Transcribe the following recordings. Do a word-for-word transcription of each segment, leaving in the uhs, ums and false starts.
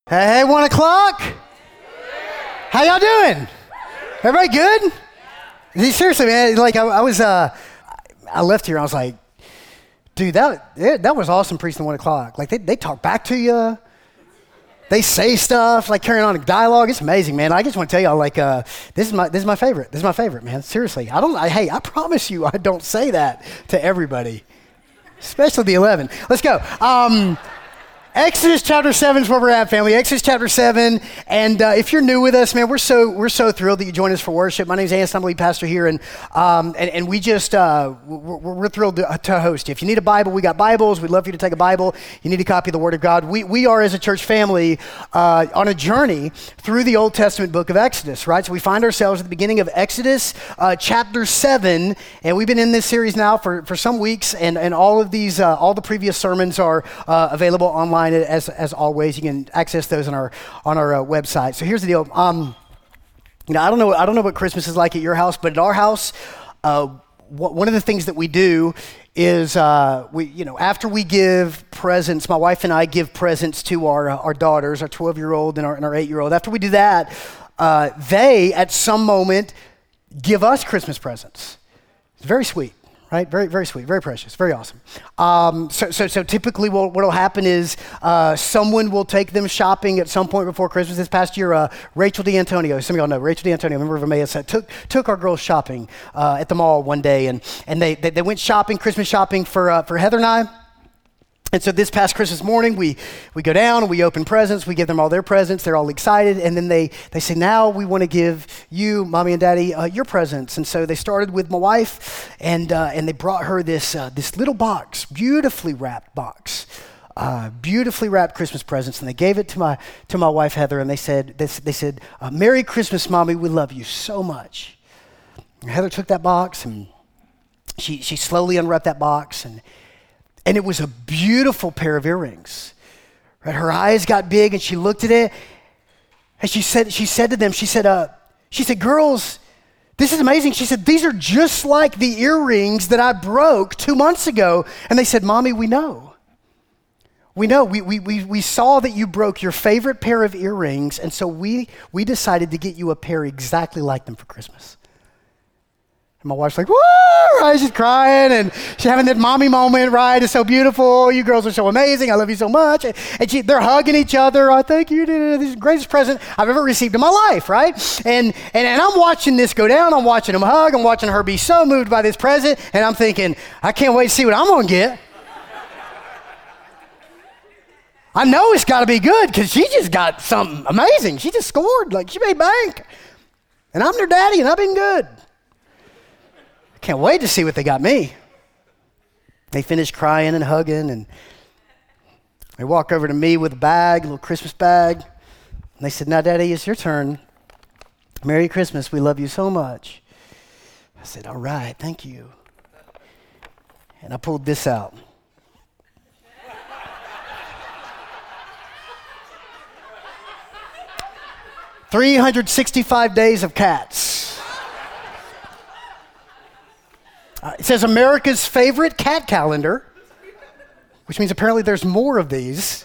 Hey, hey, one o'clock? How y'all doing? Everybody good? Seriously, man, like I, I was, uh, I left here, I was like, dude, that it, that was awesome preaching at one o'clock. Like they, they talk back to you. They say stuff, like carrying on a dialogue. It's amazing, man. I just want to tell y'all, like, uh, this is my this is my favorite. This is my favorite, man. Seriously, I don't. I, hey, I promise you, I don't say that to everybody, especially the eleven. Let's go. Um, Exodus chapter seven is where we're at, family. Exodus chapter seven, and uh, if you're new with us, man, we're so we're so thrilled that you joined us for worship. My name is Anson, I'm the lead pastor here, and um, and, and we just uh, we're, we're thrilled to, to host you. If you need a Bible, we got Bibles. We'd love for you to take a Bible. You need a copy of the Word of God. We we are as a church family uh, on a journey through the Old Testament book of Exodus, right? So we find ourselves at the beginning of Exodus uh, chapter seven, and we've been in this series now for, for some weeks, and and all of these uh, all the previous sermons are uh, available online. As as always, you can access those on our on our uh, website. So here's the deal. Um, you know, I don't know. I don't know what Christmas is like at your house, but at our house, uh, wh- one of the things that we do is uh, we, you know, after we give presents, my wife and I give presents to our uh, our daughters, our twelve-year-old and our and our eight-year-old. After we do that, uh, they at some moment give us Christmas presents. It's very sweet. Right, very, very sweet, very precious, very awesome. Um, so, so, so typically, what will happen is uh, someone will take them shopping at some point before Christmas. This past year, uh, Rachel D'Antonio, some of y'all know Rachel D'Antonio, member of Emmaus, uh, took took our girls shopping uh, at the mall one day, and and they they, they went shopping, Christmas shopping for uh, for Heather and I. And so this past Christmas morning, we, we go down and we open presents. We give them all their presents. They're all excited. And then they, they say, now we want to give you, mommy and daddy, uh, your presents. And so they started with my wife, and uh, and they brought her this uh, this little box, beautifully wrapped box, uh, beautifully wrapped Christmas presents. And they gave it to my to my wife, Heather, and they said, they, they said, uh, Merry Christmas, Mommy. We love you so much. And Heather took that box, and she she slowly unwrapped that box, and And it was a beautiful pair of earrings. Right? Her eyes got big, and she looked at it, and she said, she said to them, she said, uh, she said, girls, this is amazing. She said, these are just like the earrings that I broke two months ago. And they said, Mommy, we know. We know. We we we we saw that you broke your favorite pair of earrings, and so we we decided to get you a pair exactly like them for Christmas. And my wife's like, woo, right? She's crying, and she's having that mommy moment, right? It's so beautiful. You girls are so amazing. I love you so much. And she, they're hugging each other. I thank you. This is the greatest present I've ever received in my life, right? And, and and I'm watching this go down. I'm watching them hug. I'm watching her be so moved by this present. And I'm thinking, I can't wait to see what I'm going to get. I know it's got to be good because she just got something amazing. She just scored. Like, she made bank. And I'm their daddy, and I've been good. Can't wait to see what they got me. They finished crying and hugging, and they walk over to me with a bag, a little Christmas bag. And they said, now, Daddy, it's your turn. Merry Christmas. We love you so much. I said, all right, thank you. And I pulled this out. three hundred sixty-five days of cats. Uh, it says America's favorite cat calendar, which means apparently there's more of these.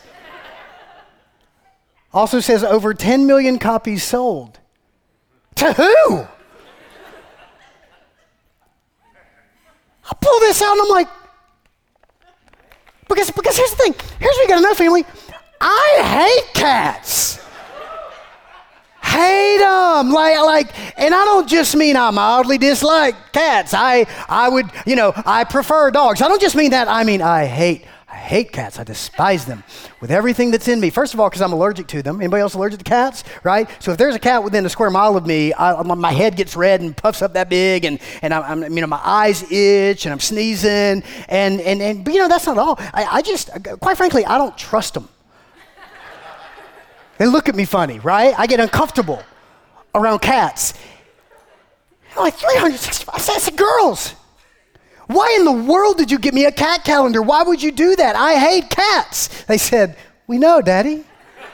Also says over ten million copies sold. To who? I pull this out and I'm like, because, because here's the thing. Here's what you gotta know, family. I hate cats. Hate them, like, like, and I don't just mean I mildly dislike cats. I, I would, you know, I prefer dogs. I don't just mean that. I mean, I hate, I hate cats. I despise them with everything that's in me. First of all, because I'm allergic to them. Anybody else allergic to cats, right? So if there's a cat within a square mile of me, I, my head gets red and puffs up that big, and and I'm, I'm, you know, my eyes itch, and I'm sneezing, and and and, but you know, that's not all. I, I just, quite frankly, I don't trust them. They look at me funny, right? I get uncomfortable around cats. I'm like, three hundred sixty-five, I said, girls, why in the world did you get me a cat calendar? Why would you do that? I hate cats. They said, we know, Daddy.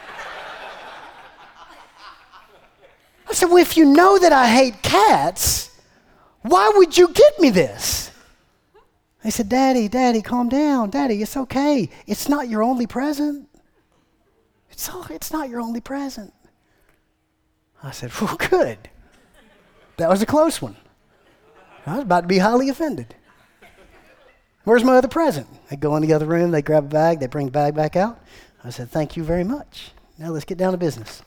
I said, well, if you know that I hate cats, why would you get me this? They said, Daddy, Daddy, calm down. Daddy, it's okay. It's not your only present. It's it's, all, it's not your only present. I said, well, good. That was a close one. I was about to be highly offended. Where's my other present? They go in the other room, they grab a bag, they bring the bag back out. I said, thank you very much. Now let's get down to business.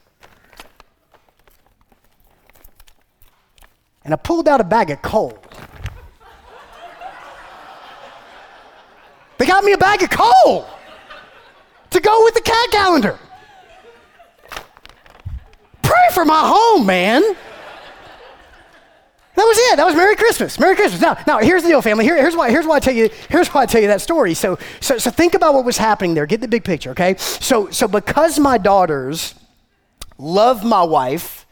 And I pulled out a bag of coal. They got me a bag of coal to go with the cat calendar. Pray for my home, man. That was it. That was Merry Christmas. Merry Christmas. Now, now here's the deal, family. Here, here's why. Here's why I tell you. Here's why I tell you that story. So, so, so think about what was happening there. Get the big picture, okay? So, so because my daughters love my wife,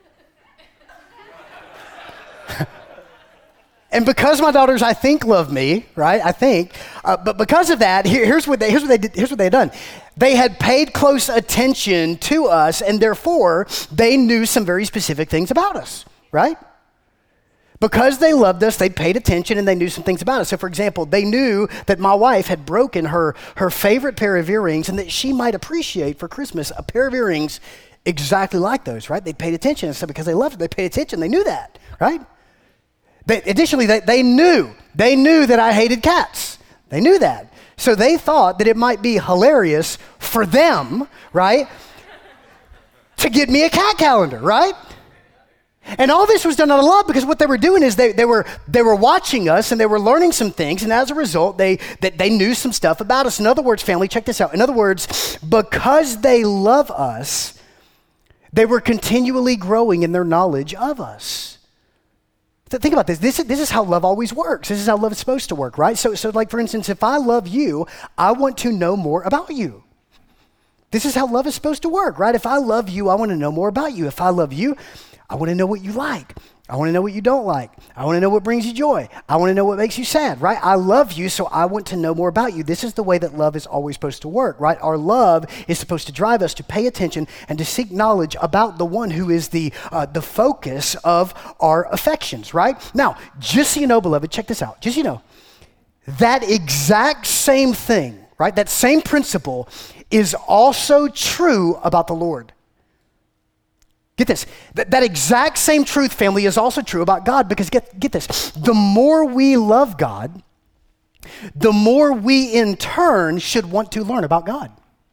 and because my daughters, I think, love me, right? I think. Uh, but because of that, here, here's what they here's what they did, here's what they had done. They had paid close attention to us, and therefore they knew some very specific things about us, right? Because they loved us, they paid attention and they knew some things about us. So for example, they knew that my wife had broken her, her favorite pair of earrings and that she might appreciate for Christmas a pair of earrings exactly like those, right? They paid attention. And so because they loved her, they paid attention. They knew that, right? They, additionally, they, they knew, they knew that I hated cats. They knew that. So they thought that it might be hilarious for them, right, to get me a cat calendar, right? And all this was done out of love because what they were doing is they, they were they were watching us and they were learning some things, and as a result, they, they they knew some stuff about us. In other words, family, check this out. In other words, because they love us, they were continually growing in their knowledge of us. Th- Think about this. This is, this is how love always works. This is how love is supposed to work, right? So, so like, for instance, if I love you, I want to know more about you. This is how love is supposed to work, right? If I love you, I want to know more about you. If I love you, I want to know what you like. I want to know what you don't like. I want to know what brings you joy. I want to know what makes you sad, right? I love you, so I want to know more about you. This is the way that love is always supposed to work, right? Our love is supposed to drive us to pay attention and to seek knowledge about the one who is the uh, the focus of our affections, right? Now, just so you know, beloved, check this out. Just so you know, that exact same thing, right? That same principle is also true about the Lord. Get this, that, that exact same truth, family, is also true about God, because get, get this, the more we love God, the more we in turn should want to learn about God.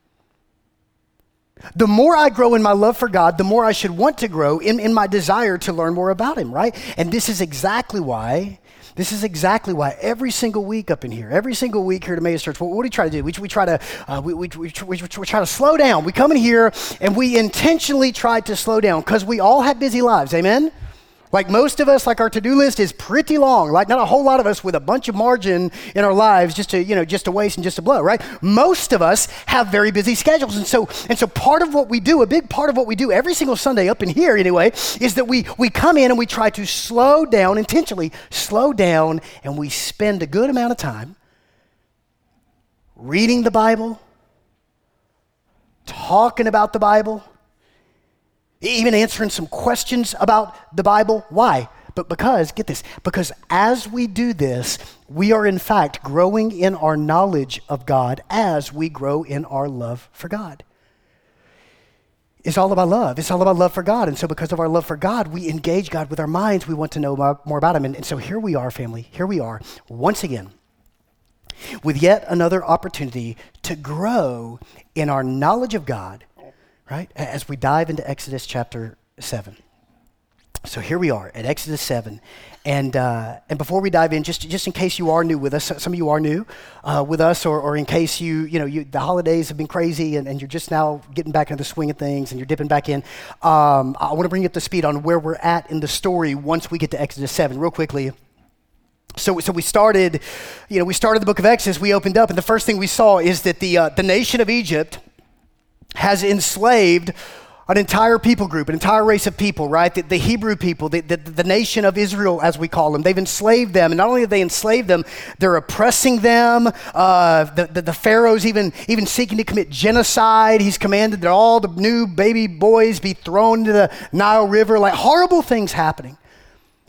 The more I grow in my love for God, the more I should want to grow in, in my desire to learn more about Him, right? And this is exactly why, this is exactly why every single week up in here, every single week here at Emmaus Church, what, what do we try to do? We, we try to uh, we, we, we, we, we try to slow down. We come in here and we intentionally try to slow down because we all have busy lives, amen? Like most of us, like our to-do list is pretty long. Like not a whole lot of us with a bunch of margin in our lives just to, you know, just to waste and just to blow, right? Most of us have very busy schedules. And so, and so part of what we do, a big part of what we do every single Sunday up in here anyway, is that we, we come in and we try to slow down, intentionally slow down, and we spend a good amount of time reading the Bible, talking about the Bible, even answering some questions about the Bible. Why? But because, get this, because as we do this, we are in fact growing in our knowledge of God as we grow in our love for God. It's all about love. It's all about love for God. And so because of our love for God, we engage God with our minds. We want to know more about Him. And, and so here we are, family. Here we are, once again, with yet another opportunity to grow in our knowledge of God, right? As we dive into Exodus chapter seven. So here we are at Exodus seven. And uh, and before we dive in, just just in case you are new with us, some of you are new uh, with us, or, or in case you, you know, you, the holidays have been crazy and, and you're just now getting back into the swing of things and you're dipping back in, um, I want to bring you up to speed on where we're at in the story once we get to Exodus seven real quickly. So, so we started, you know, we started the book of Exodus, we opened up, and the first thing we saw is that the uh, the nation of Egypt has enslaved an entire people group, an entire race of people, right? The, the Hebrew people, the, the, the nation of Israel, as we call them. They've enslaved them, and not only have they enslaved them, they're oppressing them. Uh, the, the, the Pharaoh's even, even seeking to commit genocide. He's commanded that all the new baby boys be thrown into the Nile River, like horrible things happening.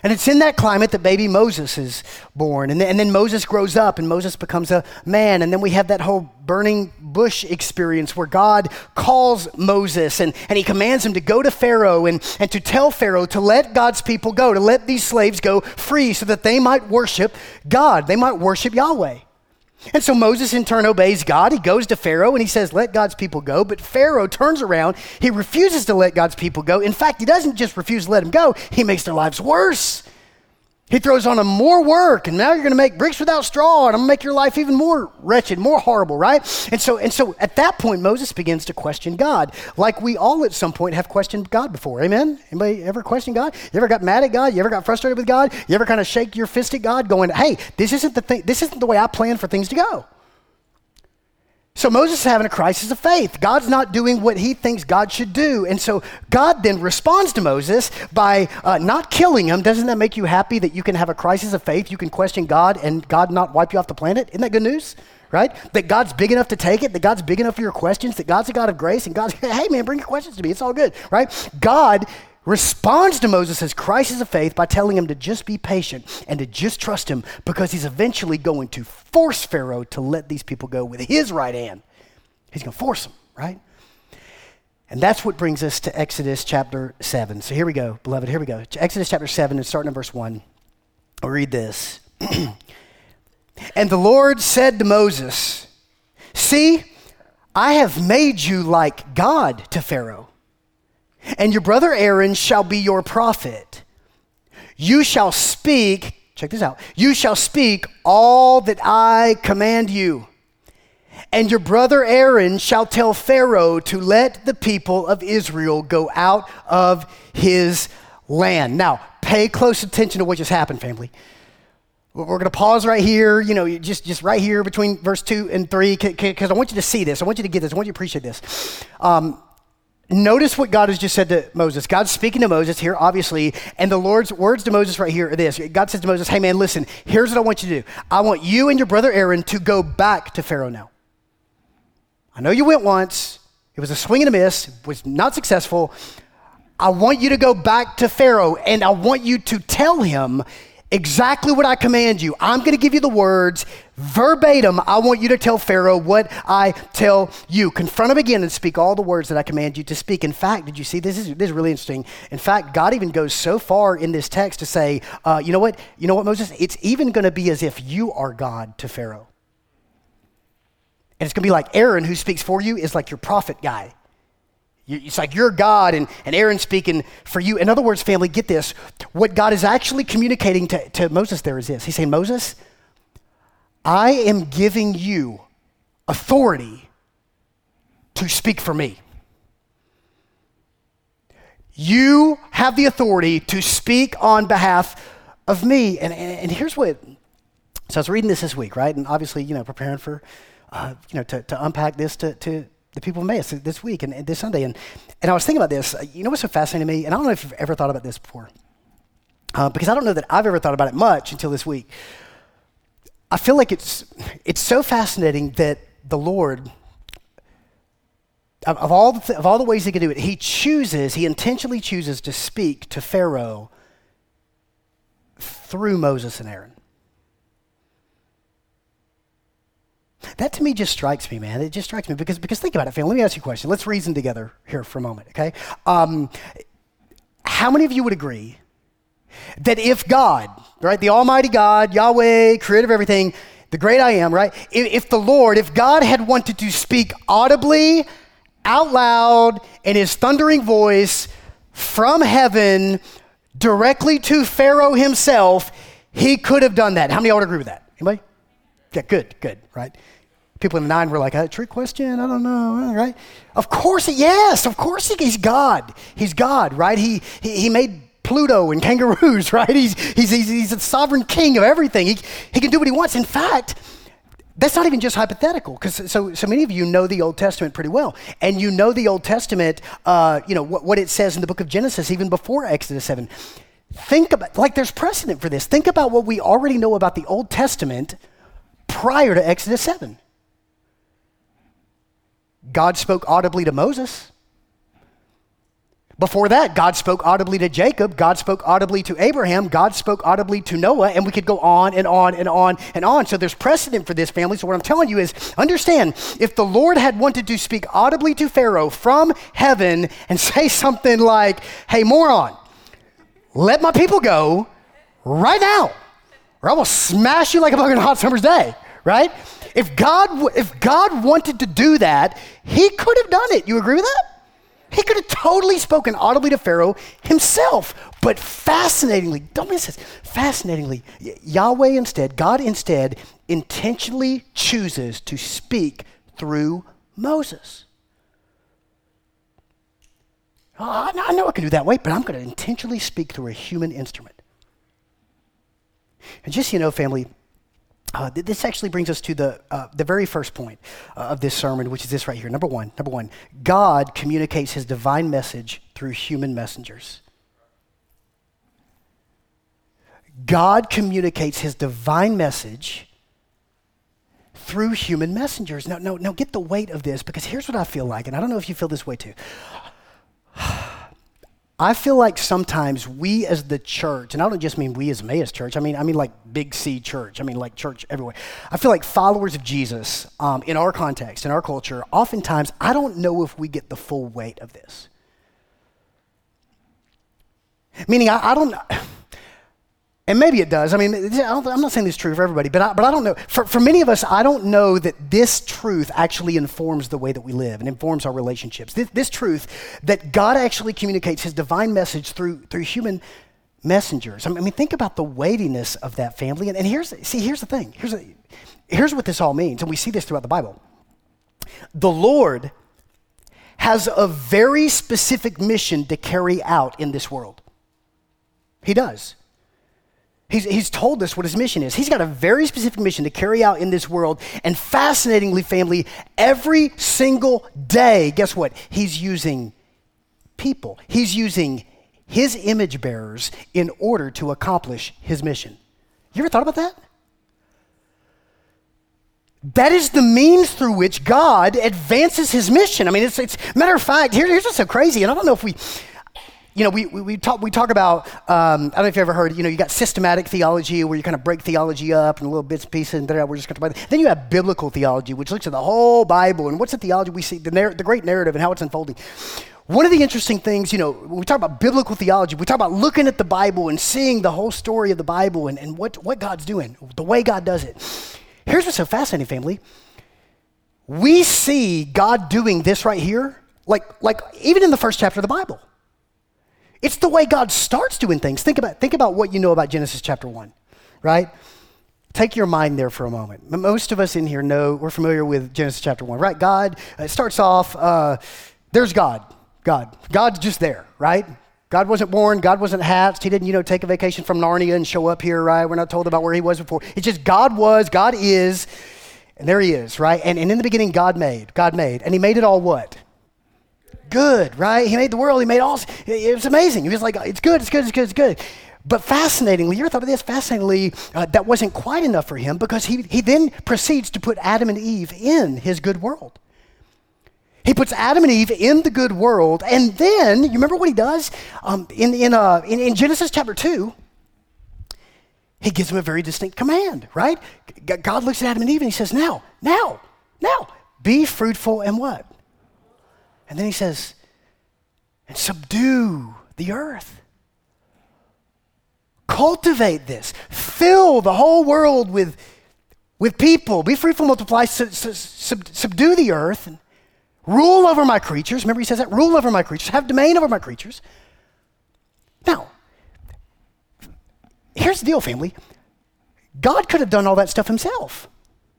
And it's in that climate that baby Moses is born. And then, and then Moses grows up and Moses becomes a man. And then we have that whole burning bush experience where God calls Moses and, and he commands him to go to Pharaoh and, and to tell Pharaoh to let God's people go, to let these slaves go free so that they might worship God. They might worship Yahweh. And so Moses in turn obeys God. He goes to Pharaoh and he says, let God's people go. But Pharaoh turns around. He refuses to let God's people go. In fact, he doesn't just refuse to let them go. He makes their lives worse. He throws on them more work, and now you're going to make bricks without straw, and I'm going to make your life even more wretched, more horrible, right? And so, and so at that point, Moses begins to question God, like we all at some point have questioned God before. Amen? Anybody ever question God? You ever got mad at God? You ever got frustrated with God? You ever kind of shake your fist at God, going, "Hey, this isn't the thing. This isn't the way I planned for things to go." So Moses is having a crisis of faith. God's not doing what he thinks God should do. And so God then responds to Moses by uh, not killing him. Doesn't that make you happy that you can have a crisis of faith? You can question God and God not wipe you off the planet? Isn't that good news? Right? That God's big enough to take it, that God's big enough for your questions, that God's a God of grace, and God's, hey man, bring your questions to me. It's all good, right? God responds to Moses' crisis of faith by telling him to just be patient and to just trust him, because he's eventually going to force Pharaoh to let these people go with his right hand. He's going to force them, right? And that's what brings us to Exodus chapter seven. So here we go, beloved, here we go. Exodus chapter seven, and starting in verse one. I'll read this. And the Lord said to Moses, "See, I have made you like God to Pharaoh, and your brother Aaron shall be your prophet. You shall speak," check this out, "you shall speak all that I command you. And your brother Aaron shall tell Pharaoh to let the people of Israel go out of his land." Now, pay close attention to what just happened, family. We're going to pause right here, you know, just, just right here between verse two and three, because I want you to see this. I want you to get this. I want you to appreciate this. Um, Notice what God has just said to Moses. God's speaking to Moses here, obviously, and the Lord's words to Moses right here are this. God says to Moses, "Hey man, listen, here's what I want you to do. I want you and your brother Aaron to go back to Pharaoh now. I know you went once. It was a swing and a miss. It was not successful. I want you to go back to Pharaoh, and I want you to tell him exactly what I command you. I'm going to give you the words verbatim. I want you to tell Pharaoh what I tell you. Confront him again and speak all the words that I command you to speak." In fact, did you see this? Is, this is really interesting. In fact, God even goes so far in this text to say, uh, you know what? You know what, Moses? It's even going to be as if you are God to Pharaoh. And it's going to be like Aaron, who speaks for you, is like your prophet guy. It's like you're God and, and Aaron's speaking for you. In other words, family, get this. What God is actually communicating to, to Moses there is this. He's saying, "Moses, I am giving you authority to speak for me. You have the authority to speak on behalf of me." And, and, and here's what, so I was reading this this week, right? And obviously, you know, preparing for, uh, you know, to, to unpack this to, to the people of Emmaus this week and, and this Sunday. And, and I was thinking about this. You know what's so fascinating to me? And I don't know if you've ever thought about this before, uh, because I don't know that I've ever thought about it much until this week. I feel like it's it's so fascinating that the Lord, of, of all the th- of all the ways he could do it, he chooses, he intentionally chooses to speak to Pharaoh through Moses and Aaron. That to me just strikes me, man. It just strikes me because, because think about it, family. Let me ask you a question. Let's reason together here for a moment, okay? Um, how many of you would agree that if God, right, the Almighty God, Yahweh, creator of everything, the great I am, right, if, if the Lord, if God had wanted to speak audibly, out loud, in his thundering voice from heaven directly to Pharaoh himself, he could have done that? How many of y'all would agree with that? Anybody? Yeah, good, good, right? People in the nine were like, a trick question? I don't know, right? Of course, yes, of course he, he's God. He's God, right? He, he he made Pluto and kangaroos, right? He's he's he's, he's a sovereign king of everything. He he can do what he wants. In fact, that's not even just hypothetical, because so so many of you know the Old Testament pretty well, and you know the Old Testament, uh, you know what, what it says in the book of Genesis, even before Exodus seven. Think about, like, there's precedent for this. Think about what we already know about the Old Testament prior to Exodus seven. God spoke audibly to Moses. Before that, God spoke audibly to Jacob, God spoke audibly to Abraham, God spoke audibly to Noah, and we could go on and on and on and on. So there's precedent for this, family. So what I'm telling you is, understand, if the Lord had wanted to speak audibly to Pharaoh from heaven and say something like, hey, moron, let my people go right now, or I will smash you like a bug on a hot summer's day, right? If God, if God wanted to do that, he could have done it. You agree with that? He could have totally spoken audibly to Pharaoh himself. But fascinatingly, don't miss this, fascinatingly, Yahweh instead, God instead, intentionally chooses to speak through Moses. Oh, I know I can do that way, but I'm going to intentionally speak through a human instrument. And just so you know, family, Uh, th- this actually brings us to the uh, the very first point uh, of this sermon, which is this right here. Number one, number one, God communicates his divine message through human messengers. God communicates his divine message through human messengers. Now, no, no, get the weight of this, because here's what I feel like, and I don't know if you feel this way too. I feel like sometimes we as the church, and I don't just mean we as Emmaus Church, I mean I mean like Big C Church, I mean like church everywhere. I feel like followers of Jesus, um, in our context, in our culture, oftentimes I don't know if we get the full weight of this. Meaning I, I don't, and maybe it does. I mean, I don't, I'm not saying this is true for everybody, but I, but I don't know. For, for many of us, I don't know that this truth actually informs the way that we live and informs our relationships. This, this truth that God actually communicates his divine message through, through human messengers. I mean, think about the weightiness of that, family. And, and here's, see, here's the thing. Here's, a, here's what this all means, and we see this throughout the Bible. The Lord has a very specific mission to carry out in this world. He does. He's, he's told us what his mission is. He's got a very specific mission to carry out in this world. And fascinatingly, family, every single day, guess what? He's using people. He's using his image bearers in order to accomplish his mission. You ever thought about that? That is the means through which God advances his mission. I mean, it's, it's matter of fact, here, here's what's so crazy, and I don't know if we... You know, we, we, we talk we talk about, um, I don't know if you ever heard, you know, you got systematic theology where you kind of break theology up in little bits and pieces, and we're just going to talk about it. Then you have biblical theology, which looks at the whole Bible, and what's the theology we see, the, narr- the great narrative and how it's unfolding. One of the interesting things, you know, when we talk about biblical theology, we talk about looking at the Bible and seeing the whole story of the Bible and, and what, what God's doing, the way God does it. Here's what's so fascinating, family. We see God doing this right here, like like even in the first chapter of the Bible. It's the way God starts doing things. Think about, think about what you know about Genesis chapter one, right? Take your mind there for a moment. Most of us in here know, we're familiar with Genesis chapter one, right? God, it starts off, uh, there's God, God. God's just there, right? God wasn't born, God wasn't hatched, he didn't, you know, take a vacation from Narnia and show up here, right? We're not told about where he was before. It's just God was, God is, and there he is, right? And, and in the beginning, God made, God made, and he made it all what? Good, right? He made the world, he made all, it was amazing. He was like, it's good, it's good, it's good, it's good. But fascinatingly, you ever thought of this? Fascinatingly, uh, that wasn't quite enough for him, because he, he then proceeds to put Adam and Eve in his good world. He puts Adam and Eve in the good world, and then, you remember what he does? Um, in, in, uh, in, in Genesis chapter two, he gives them a very distinct command, right? G- God looks at Adam and Eve and he says, now, now, now, be fruitful and what? And then he says, and subdue the earth. Cultivate this. Fill the whole world with, with people. Be fruitful, multiply, su- su- sub- subdue the earth, and rule over my creatures. Remember he says that? Rule over my creatures. Have domain over my creatures. Now, here's the deal, family. God could have done all that stuff himself.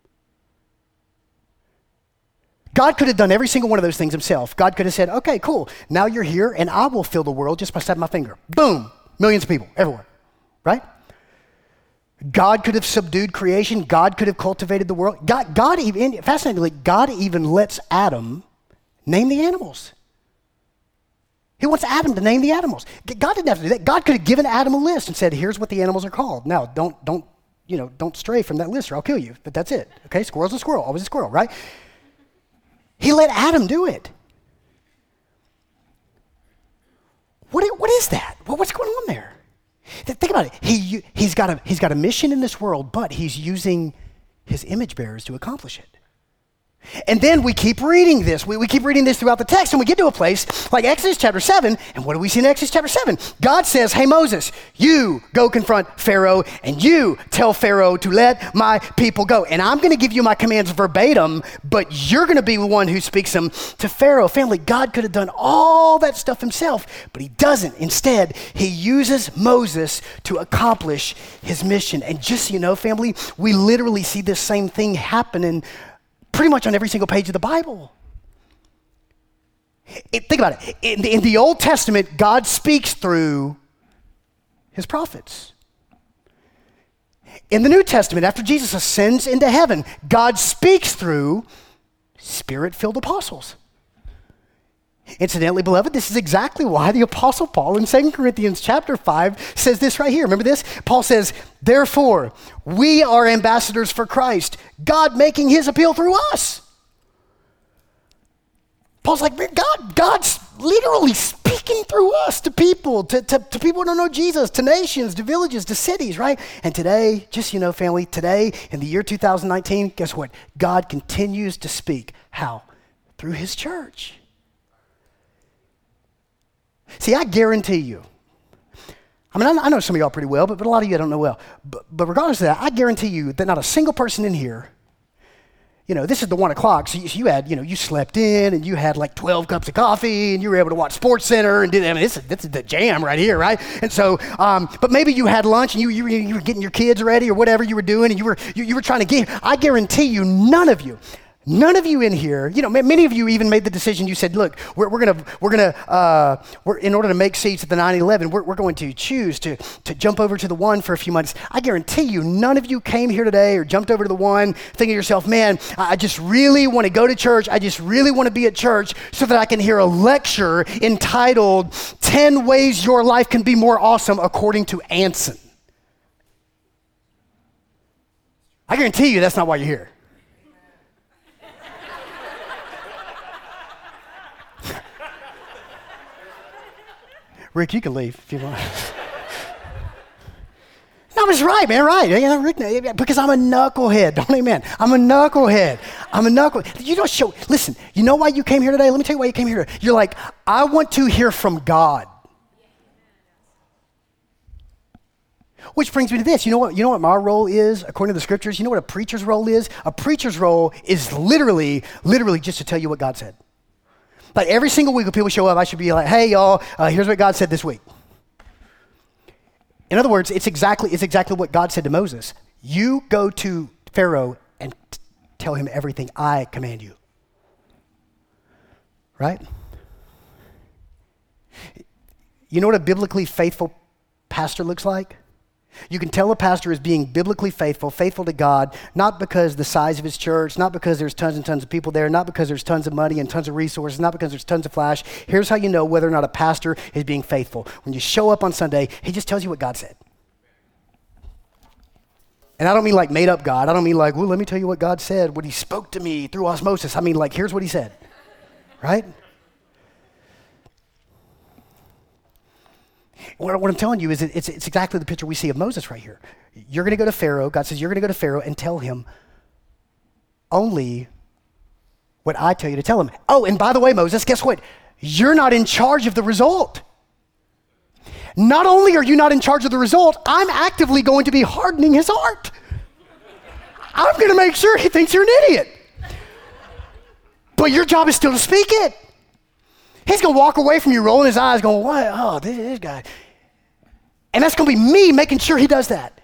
God could have done every single one of those things himself. God could have said, okay, cool. Now you're here and I will fill the world just by snapping my finger. Boom. Millions of people everywhere, right? God could have subdued creation. God could have cultivated the world. God, God even, fascinatingly, God even lets Adam name the animals. He wants Adam to name the animals. God didn't have to do that. God could have given Adam a list and said, here's what the animals are called. Now, don't, don't, you know, don't stray from that list or I'll kill you. But that's it. Okay, squirrel's a squirrel, always a squirrel, right? He let Adam do it. Well, what's going on there? Think about it. He, he's, got a, he's got a mission in this world, but he's using his image bearers to accomplish it. And then we keep reading this. We, we keep reading this throughout the text, and we get to a place like Exodus chapter seven, and what do we see in Exodus chapter seven? God says, hey, Moses, you go confront Pharaoh, and you tell Pharaoh to let my people go. And I'm going to give you my commands verbatim, but you're going to be the one who speaks them to Pharaoh. Family, God could have done all that stuff himself, but he doesn't. Instead, he uses Moses to accomplish his mission. And just so you know, family, we literally see this same thing happening pretty much on every single page of the Bible. It, think about it. In the, in the Old Testament, God speaks through his prophets. In the New Testament, after Jesus ascends into heaven, God speaks through Spirit-filled apostles. Incidentally, beloved, this is exactly why the Apostle Paul in Second Corinthians chapter five says this right here. Remember this? Paul says, therefore, we are ambassadors for Christ, God making his appeal through us. Paul's like, man, God, God's literally speaking through us to people, to, to, to people who don't know Jesus, to nations, to villages, to cities, right? And today, just so you know, family, today in the year two thousand nineteen, guess what? God continues to speak. How? Through his church. See, I guarantee you, I mean, I, I know some of y'all pretty well, but, but a lot of you I don't know well. But, but regardless of that, I guarantee you that not a single person in here, you know, this is the one o'clock, so you, so you had, you know, you slept in and you had like twelve cups of coffee and you were able to watch Sports Center and did, I mean, this is, this is the jam right here, right? And so, um, but maybe you had lunch and you, you, you were getting your kids ready or whatever you were doing and you were, you, you were trying to get, I guarantee you, none of you, None of you in here, you know, many of you even made the decision. You said, "Look, we're, we're gonna, we're gonna, uh, we're in order to make seats at the nine eleven, we're, we're going to choose to to jump over to the one for a few months." I guarantee you, none of you came here today or jumped over to the one, thinking to yourself, "Man, I just really want to go to church. I just really want to be at church so that I can hear a lecture entitled ten Ways Your Life Can Be More Awesome According to Anson." I guarantee you, that's not why you're here. Rick, you can leave if you want. No, but it's right, man, right. You know, Rick, because I'm a knucklehead, don't amen. I'm a knucklehead. I'm a knucklehead. You don't show, listen, you know why you came here today? Let me tell you why you came here today. You're like, I want to hear from God. Which brings me to this. You know what, you know what my role is, according to the scriptures? You know what a preacher's role is? A preacher's role is literally, literally just to tell you what God said. Like every single week when people show up, I should be like, hey, y'all, uh, here's what God said this week. In other words, it's exactly, it's exactly what God said to Moses. You go to Pharaoh and t- tell him everything I command you. Right? You know what a biblically faithful pastor looks like? You can tell a pastor is being biblically faithful, faithful to God, not because the size of his church, not because there's tons and tons of people there, not because there's tons of money and tons of resources, not because there's tons of flash. Here's how you know whether or not a pastor is being faithful. When you show up on Sunday, he just tells you what God said. And I don't mean like made up God. I don't mean like, well, let me tell you what God said when he spoke to me through osmosis. I mean like, here's what he said, right? What, what I'm telling you is it, it's, it's exactly the picture we see of Moses right here. You're going to go to Pharaoh. God says, you're going to go to Pharaoh and tell him only what I tell you to tell him. Oh, and by the way, Moses, guess what? You're not in charge of the result. Not only are you not in charge of the result, I'm actively going to be hardening his heart. I'm going to make sure he thinks you're an idiot. But your job is still to speak it. He's going to walk away from you rolling his eyes going, what? Oh, this, this guy. And that's going to be me making sure he does that.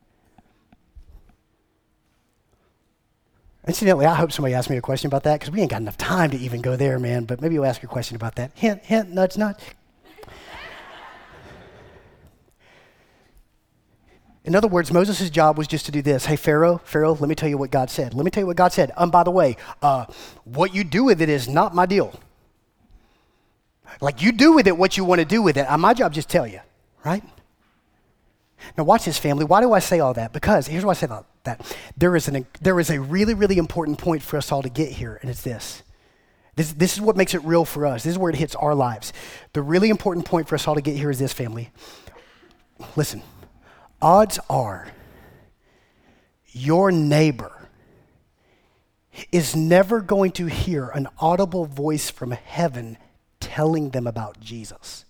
Incidentally, I hope somebody asks me a question about that because we ain't got enough time to even go there, man. But maybe you'll ask a question about that. Hint, hint, nudge, nudge. In other words, Moses' job was just to do this. Hey, Pharaoh, Pharaoh, let me tell you what God said. Let me tell you what God said. Um, by the way, uh, what you do with it is not my deal. Like you do with it what you want to do with it. Uh, my job just tell you, right? Now watch this, family. Why do I say all that? Because here's why I say about that. There is, an, there is a really, really important point for us all to get here, and it's this. This, this is what makes it real for us. This is where it hits our lives. The really important point for us all to get here is this, family. Listen, odds are your neighbor is never going to hear an audible voice from heaven telling them about Jesus.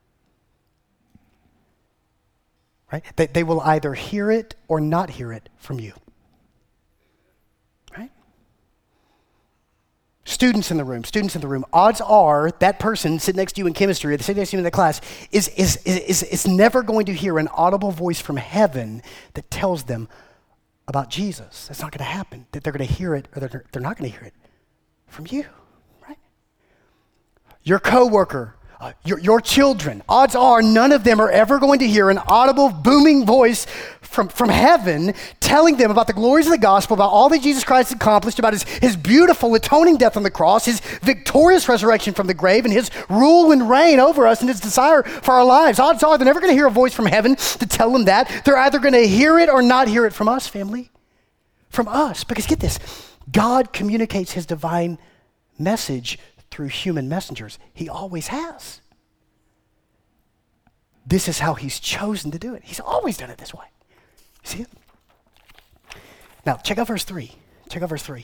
Right? They, they will either hear it or not hear it from you. Right? Students in the room, students in the room, odds are that person sitting next to you in chemistry or sitting next to you in the class is, is, is, is, is never going to hear an audible voice from heaven that tells them about Jesus. That's not going to happen. That they're going to hear it or they're, they're not going to hear it from you. Right? Your coworker, Uh, your, your children, odds are none of them are ever going to hear an audible, booming voice from, from heaven telling them about the glories of the gospel, about all that Jesus Christ accomplished, about his, his beautiful atoning death on the cross, his victorious resurrection from the grave, and his rule and reign over us and his desire for our lives. Odds are they're never going to hear a voice from heaven to tell them that. They're either going to hear it or not hear it from us, family. From us. Because get this, God communicates his divine message through human messengers. He always has. This is how he's chosen to do it. He's always done it this way. See it? Now, check out verse three. Check out verse three.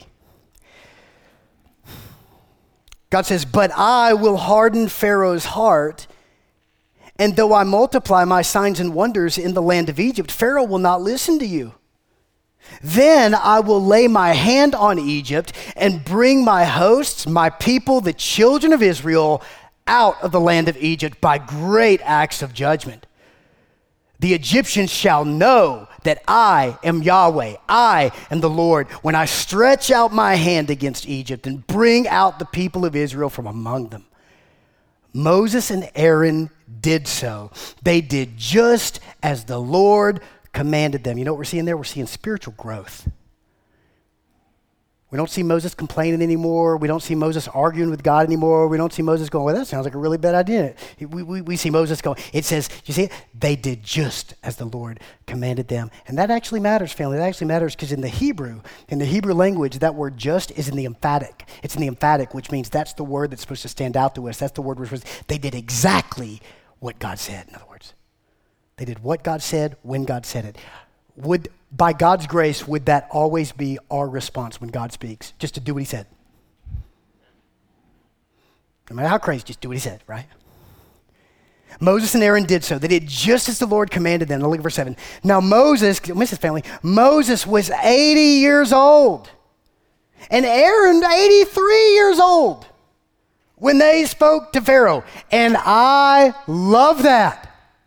God says, but I will harden Pharaoh's heart, and though I multiply my signs and wonders in the land of Egypt, Pharaoh will not listen to you. Then I will lay my hand on Egypt and bring my hosts, my people, the children of Israel, out of the land of Egypt by great acts of judgment. The Egyptians shall know that I am Yahweh, I am the Lord, when I stretch out my hand against Egypt and bring out the people of Israel from among them. Moses and Aaron did so. They did just as the Lord commanded them. You know what we're seeing there? We're seeing spiritual growth. We don't see Moses complaining anymore. We don't see Moses arguing with God anymore. We don't see Moses going, well, that sounds like a really bad idea. We, we, we see Moses going, it says, you see it? They did just as the Lord commanded them. And that actually matters, family. That actually matters because in the Hebrew, in the Hebrew language, that word just is in the emphatic. It's in the emphatic, which means that's the word that's supposed to stand out to us. That's the word we're supposed to, they did exactly what God said, in other words. They did what God said when God said it. Would, by God's grace, would that always be our response when God speaks? Just to do what he said. No matter how crazy, just do what he said, right? Moses and Aaron did so. They did just as the Lord commanded them. Now look at verse seven. Now Moses, miss his family, Moses was eighty years old. And Aaron, eighty-three years old when they spoke to Pharaoh. And I love that.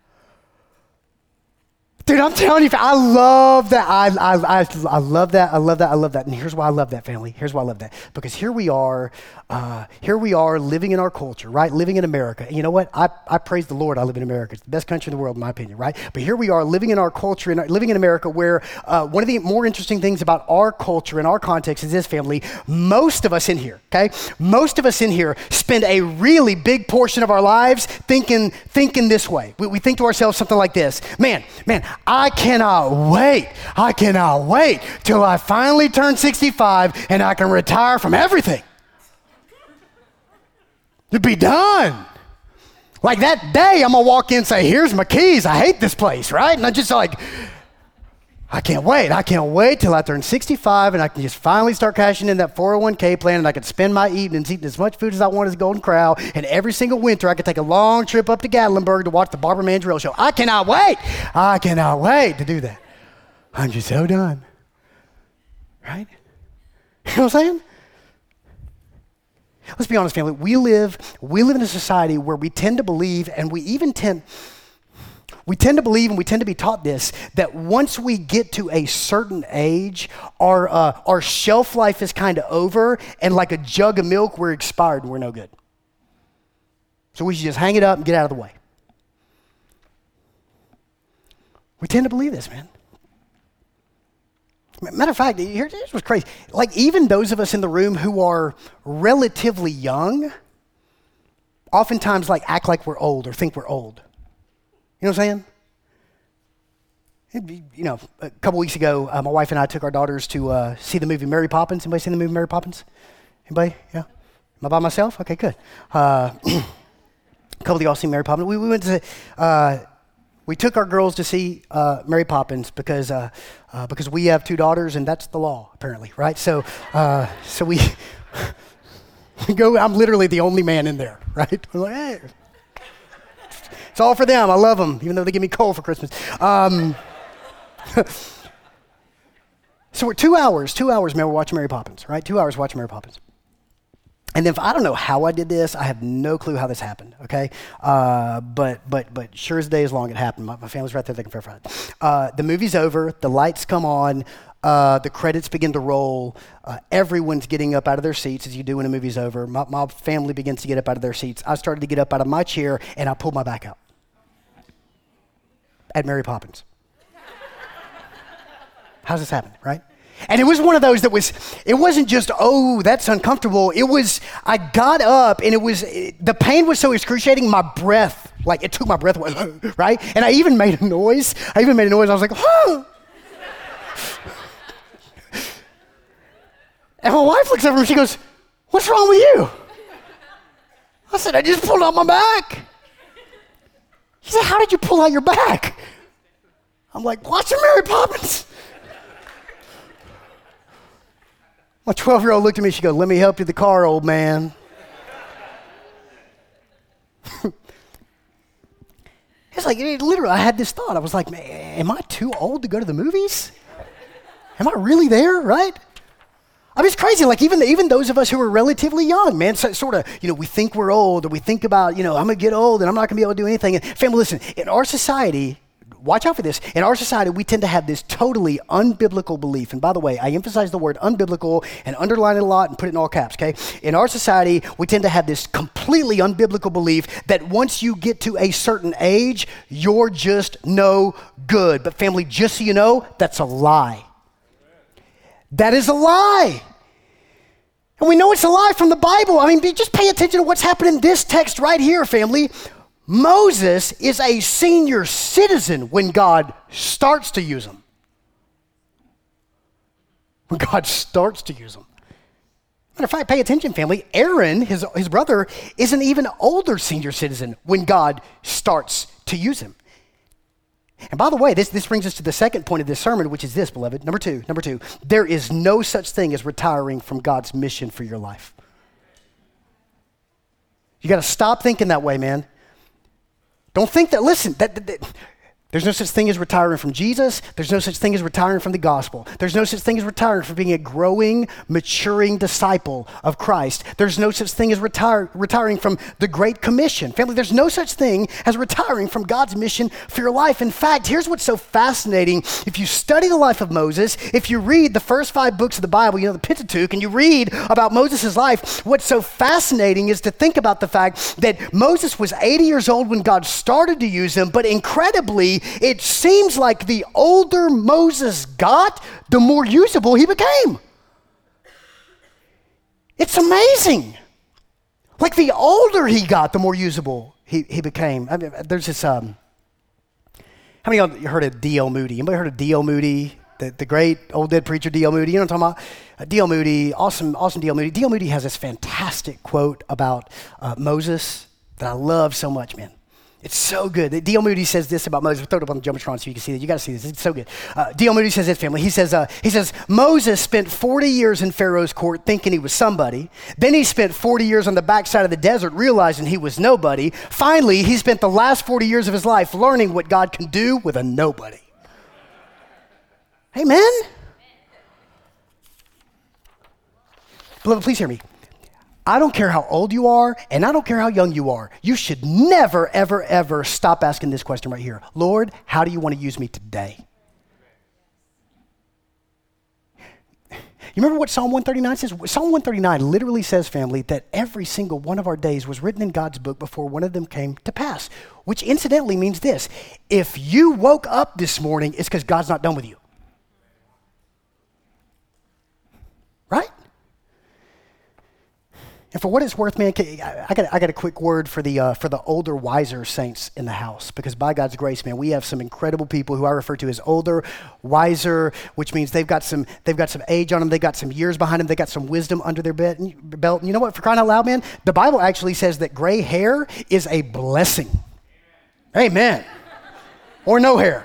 Dude, I'm telling you, I love that. I, I, I, I love that. I love that. I love that. And here's why I love that, family. Here's why I love that. Because here we are, uh, here we are living in our culture, right? Living in America. And you know what? I, I praise the Lord I live in America. It's the best country in the world, in my opinion, right? But here we are living in our culture, and living in America where uh, one of the more interesting things about our culture and our context is this, family. Most of us in here, okay? Most of us in here spend a really big portion of our lives thinking, thinking this way. We, we think to ourselves something like this. Man, man, I cannot wait. I cannot wait till I finally turn sixty-five and I can retire from everything. To be done. Like that day, I'm going to walk in and say, here's my keys. I hate this place, right? And I'm just like, I can't wait. I can't wait till I turn sixty-five and I can just finally start cashing in that four oh one k plan and I can spend my evenings eating as much food as I want as Golden Corral. And every single winter, I can take a long trip up to Gatlinburg to watch the Barbara Mandrell show. I cannot wait. I cannot wait to do that. I'm just so done. Right? You know what I'm saying? Let's be honest, family. We live, we live in a society where we tend to believe, and we even tend, we tend to believe, and we tend to be taught this, that once we get to a certain age, our uh, our shelf life is kind of over, and like a jug of milk, we're expired and we're no good. So we should just hang it up and get out of the way. We tend to believe this, man. Matter of fact, here's what's crazy. Like even those of us in the room who are relatively young, oftentimes like act like we're old or think we're old. You know what I'm saying? You know, a couple weeks ago, uh, my wife and I took our daughters to uh, see the movie Mary Poppins. Anybody seen the movie Mary Poppins? Anybody? Yeah? Am I by myself? Okay, good. Uh, a couple of y'all seen Mary Poppins. We, we went to, uh, we took our girls to see uh, Mary Poppins because uh, uh, because we have two daughters and that's the law apparently, right? So uh, so we, we go. I'm literally the only man in there, right? We're like, hey, it's all for them. I love them, even though they give me coal for Christmas. Um, so we're two hours, two hours, man. We're watching Mary Poppins, right? Two hours watching Mary Poppins. And then if, I don't know how I did this. I have no clue how this happened, okay? Uh, but but but sure as the day is long, it happened. My, my family's right there. They can verify it. Uh, the movie's over. The lights come on. Uh, the credits begin to roll. Uh, everyone's getting up out of their seats, as you do when a movie's over. My, my family begins to get up out of their seats. I started to get up out of my chair, and I pulled my back out at Mary Poppins. How's this happen, right? And it was one of those that was, it wasn't just, oh, that's uncomfortable. It was, I got up and it was, it, the pain was so excruciating, my breath, like it took my breath away, right? And I even made a noise. I even made a noise. I was like, huh. And my wife looks over and she goes, what's wrong with you? I said, I just pulled out my back. She said, how did you pull out your back? I'm like, watching Mary Poppins. My twelve-year-old looked at me, she goes, let me help you in the car, old man. It's like, it, literally, I had this thought. I was like, man, am I too old to go to the movies? Am I really there, right? I mean, it's crazy. Like, even, even those of us who are relatively young, man, so, sort of, you know, we think we're old, or we think about, you know, I'm going to get old, and I'm not going to be able to do anything. And family, listen, in our society, watch out for this. In our society, we tend to have this totally unbiblical belief. And by the way, I emphasize the word unbiblical and underline it a lot and put it in all caps, okay? In our society, we tend to have this completely unbiblical belief that once you get to a certain age, you're just no good. But family, just so you know, that's a lie. That is a lie. And we know it's a lie from the Bible. I mean, just pay attention to what's happening in this text right here, family. Moses is a senior citizen when God starts to use him. When God starts to use him. Matter of fact, pay attention, family. Aaron, his, his brother, is an even older senior citizen when God starts to use him. And by the way, this, this brings us to the second point of this sermon, which is this, beloved. Number two, number two, there is no such thing as retiring from God's mission for your life. You got to stop thinking that way, man. Don't think that, listen, that, that, that, there's no such thing as retiring from Jesus. There's no such thing as retiring from the gospel. There's no such thing as retiring from being a growing, maturing disciple of Christ. There's no such thing as retire, retiring from the Great Commission. Family, there's no such thing as retiring from God's mission for your life. In fact, here's what's so fascinating. If you study the life of Moses, if you read the first five books of the Bible, you know, the Pentateuch, and you read about Moses' life, what's so fascinating is to think about the fact that Moses was eighty years old when God started to use him, but incredibly, it seems like the older Moses got, the more usable he became. It's amazing. Like the older he got, the more usable he, he became. I mean, there's this, um, how many of you heard of D L Moody? Anybody heard of D L Moody? The, the great old dead preacher D L Moody. You know what I'm talking about? Uh, D L Moody, awesome, awesome D L Moody. D L Moody has this fantastic quote about uh, Moses that I love so much, man. It's so good. D L Moody says this about Moses. We'll throw it up on the Jumbotron so you can see it. You got to see this. It's so good. Uh, D L Moody says this, family. He says, uh, he says, Moses spent forty years in Pharaoh's court thinking he was somebody. Then he spent forty years on the backside of the desert realizing he was nobody. Finally, he spent the last forty years of his life learning what God can do with a nobody. Amen? Beloved, please hear me. I don't care how old you are, and I don't care how young you are. You should never, ever, ever stop asking this question right here. Lord, how do you want to use me today? You remember what Psalm one thirty-nine says? Psalm one thirty-nine literally says, family, that every single one of our days was written in God's book before one of them came to pass, which incidentally means this. If you woke up this morning, it's because God's not done with you. Right? And for what it's worth, man, I got I got a quick word for the uh, for the older, wiser saints in the house, because by God's grace, man, we have some incredible people who I refer to as older, wiser, which means they've got some they've got some age on them, they've got some years behind them, they got some wisdom under their belt. And you know what? For crying out loud, man, the Bible actually says that gray hair is a blessing. Amen. Or no hair.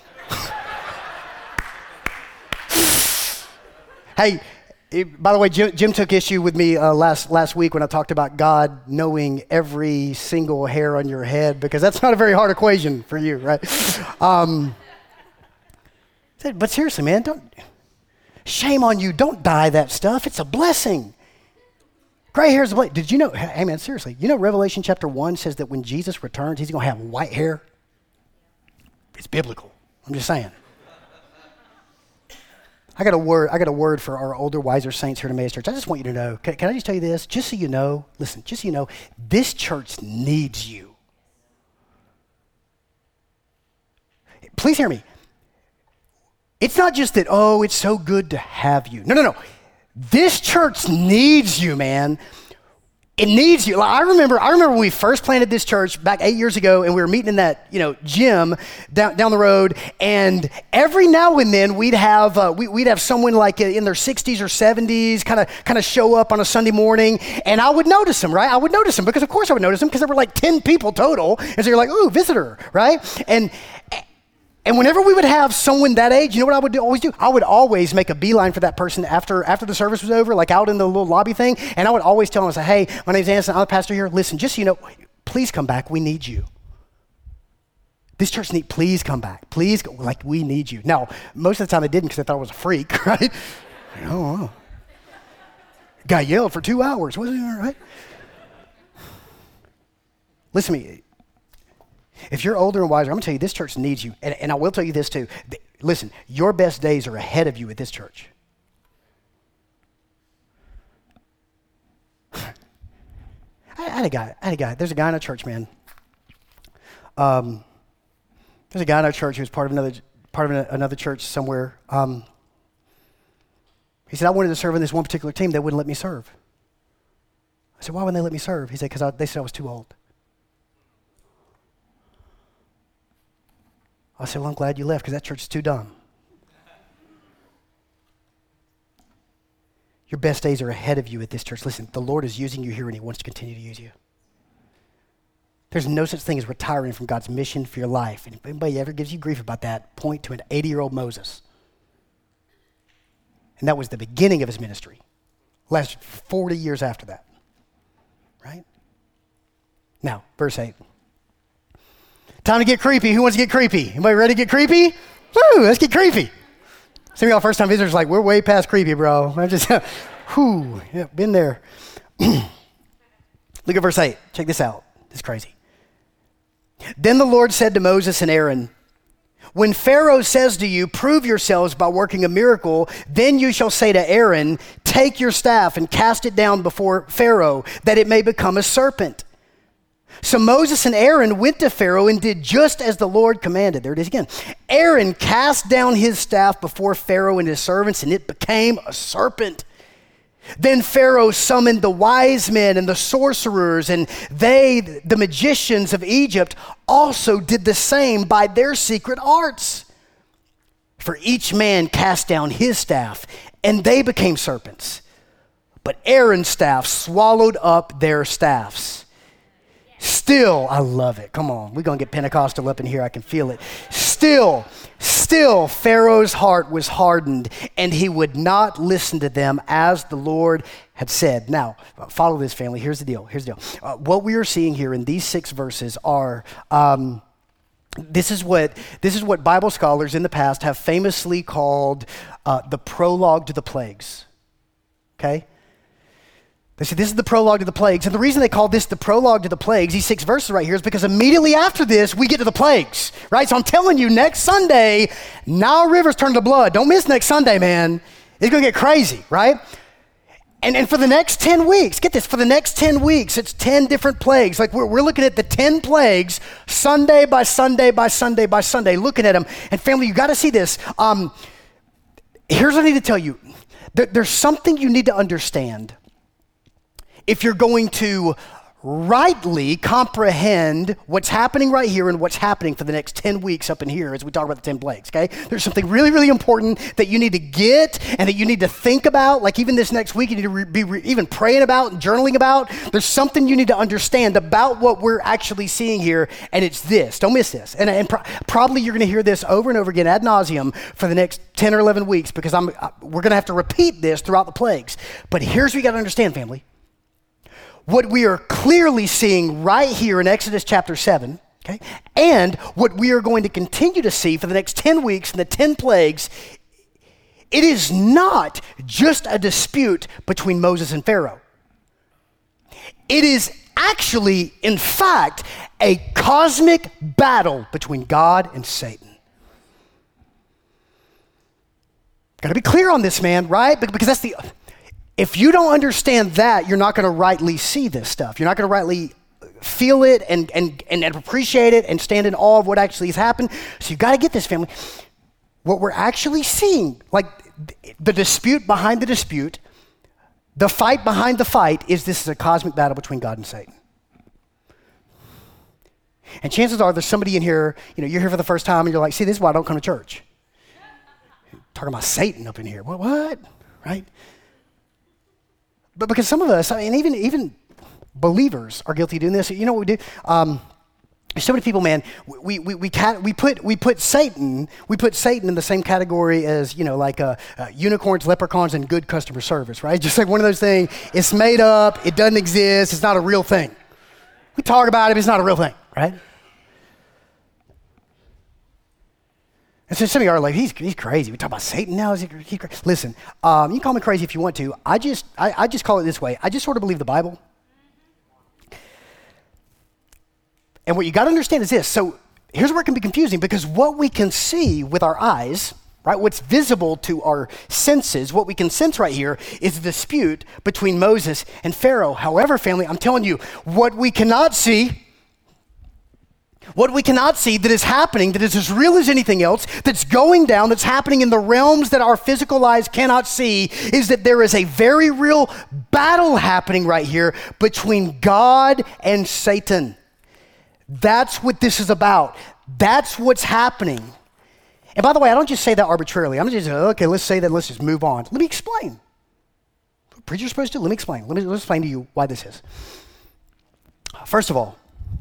Hey. It, by the way, Jim, Jim took issue with me uh, last last week when I talked about God knowing every single hair on your head, because that's not a very hard equation for you, right? Um, but seriously, man, don't shame on you. Don't dye that stuff. It's a blessing. Gray hair is a blessing. Did you know? Hey, man, seriously, you know Revelation chapter one says that when Jesus returns, he's going to have white hair. It's biblical. I'm just saying. I got a word. I got a word for our older, wiser saints here at Emmaus Church. I just want you to know. Can, can I just tell you this? Just so you know, listen. Just so you know, this church needs you. Please hear me. It's not just that. Oh, it's so good to have you. No, no, no. This church needs you, man. It needs you. Like, I remember. I remember when we first planted this church back eight years ago, and we were meeting in that, you know, gym down down the road. And every now and then, we'd have uh, we, we'd have someone like in their sixties or seventies, kind of kind of show up on a Sunday morning, and I would notice them. Right, I would notice them because, of course, I would notice them because there were like ten people total, and so you're like, ooh, visitor, right? And And whenever we would have someone that age, you know what I would do, always do? I would always make a beeline for that person after after the service was over, like out in the little lobby thing. And I would always tell them, I say, hey, my name's Anderson, I'm the pastor here. Listen, just so you know, please come back. We need you. This church need, please come back. Please, go, like we need you. Now, most of the time they didn't because they thought I was a freak, right? I don't know. Guy yelled for two hours, wasn't it, right? Listen to me. If you're older and wiser, I'm going to tell you, this church needs you. And, and I will tell you this too. Listen, your best days are ahead of you at this church. I, I had a guy, I had a guy, there's a guy in our church, man. Um, there's a guy in our church who's part of another part of another church somewhere. Um, he said, I wanted to serve in this one particular team. They wouldn't let me serve. I said, why wouldn't they let me serve? He said, because they said I was too old. I said, well, I'm glad you left because that church is too dumb. Your best days are ahead of you at this church. Listen, the Lord is using you here and he wants to continue to use you. There's no such thing as retiring from God's mission for your life. And if anybody ever gives you grief about that, point to an eighty-year-old Moses. And that was the beginning of his ministry. Lasted forty years after that. Right? Now, verse eight. Time to get creepy. Who wants to get creepy? Anybody ready to get creepy? Woo, let's get creepy. Some of y'all first time visitors like, we're way past creepy, bro. I'm just, whoo, yeah, been there. Look at verse eight. Check this out. This is crazy. Then the Lord said to Moses and Aaron, when Pharaoh says to you, prove yourselves by working a miracle, then you shall say to Aaron, take your staff and cast it down before Pharaoh, that it may become a serpent. So Moses and Aaron went to Pharaoh and did just as the Lord commanded. There it is again. Aaron cast down his staff before Pharaoh and his servants, and it became a serpent. Then Pharaoh summoned the wise men and the sorcerers, and they, the magicians of Egypt, also did the same by their secret arts. For each man cast down his staff, and they became serpents. But Aaron's staff swallowed up their staffs. Still, I love it. Come on, we're going to get Pentecostal up in here. I can feel it. Still, still, Pharaoh's heart was hardened, and he would not listen to them as the Lord had said. Now, follow this, family. Here's the deal. Here's the deal. Uh, what we are seeing here in these six verses are, um, this is what this is what Bible scholars in the past have famously called uh, the prologue to the plagues. Okay? They said this is the prologue to the plagues. And the reason they call this the prologue to the plagues, these six verses right here, is because immediately after this, we get to the plagues, right? So I'm telling you, next Sunday, Nile River's turned to blood. Don't miss next Sunday, man. It's going to get crazy, right? And and for the next ten weeks, get this, for the next ten weeks, it's ten different plagues. Like we're, we're looking at the ten plagues, Sunday by Sunday by Sunday by Sunday, looking at them. And family, you got to see this. Um, here's what I need to tell you. There, there's something you need to understand. if you're going to rightly comprehend what's happening right here and what's happening for the next ten weeks up in here as we talk about the ten plagues, okay? There's something really, really important that you need to get and that you need to think about. Like even this next week, you need to re- be re- even praying about and journaling about. There's something you need to understand about what we're actually seeing here, and it's this. Don't miss this. And, and pro- probably you're going to hear this over and over again ad nauseum for the next ten or eleven weeks because I'm, uh, we're going to have to repeat this throughout the plagues. But here's what you got to understand, family. What we are clearly seeing right here in Exodus chapter seven, okay, and what we are going to continue to see for the next ten weeks in the ten plagues, it is not just a dispute between Moses and Pharaoh. It is actually, in fact, a cosmic battle between God and Satan. Got to be clear on this, man, right? Because that's the... If you don't understand that, you're not going to rightly see this stuff. You're not going to rightly feel it and, and, and appreciate it and stand in awe of what actually has happened. So you've got to get this, family. What we're actually seeing, like the dispute behind the dispute, the fight behind the fight, is this is a cosmic battle between God and Satan. And chances are there's somebody in here, you know, you're here for the first time and you're like, see, this is why I don't come to church. Talking about Satan up in here. What, what? Right? But because some of us, I mean, even even believers are guilty of doing this. You know what we do? Um, there's so many people, man. We we we cat, we put we put Satan we put Satan in the same category as you know, like uh, uh, unicorns, leprechauns, and good customer service, right? Just like one of those things. It's made up. It doesn't exist. It's not a real thing. We talk about it, but it's not a real thing, right? And so some of you are like, he's, he's crazy. We talk about Satan now. Is he, he crazy? Listen, um, you can call me crazy if you want to. I just, I, I just call it this way. I just sort of believe the Bible. And what you got to understand is this. So here's where it can be confusing because what we can see with our eyes, right, what's visible to our senses, what we can sense right here is a dispute between Moses and Pharaoh. However, family, I'm telling you, what we cannot see What we cannot see that is happening, that is as real as anything else, that's going down, that's happening in the realms that our physical eyes cannot see, is that there is a very real battle happening right here between God and Satan. That's what this is about. That's what's happening. And by the way, I don't just say that arbitrarily. I'm just, okay, let's say that, let's just move on. Let me explain. What preacher's supposed to? Let me explain. Let me, let me explain to you why this is. First of all,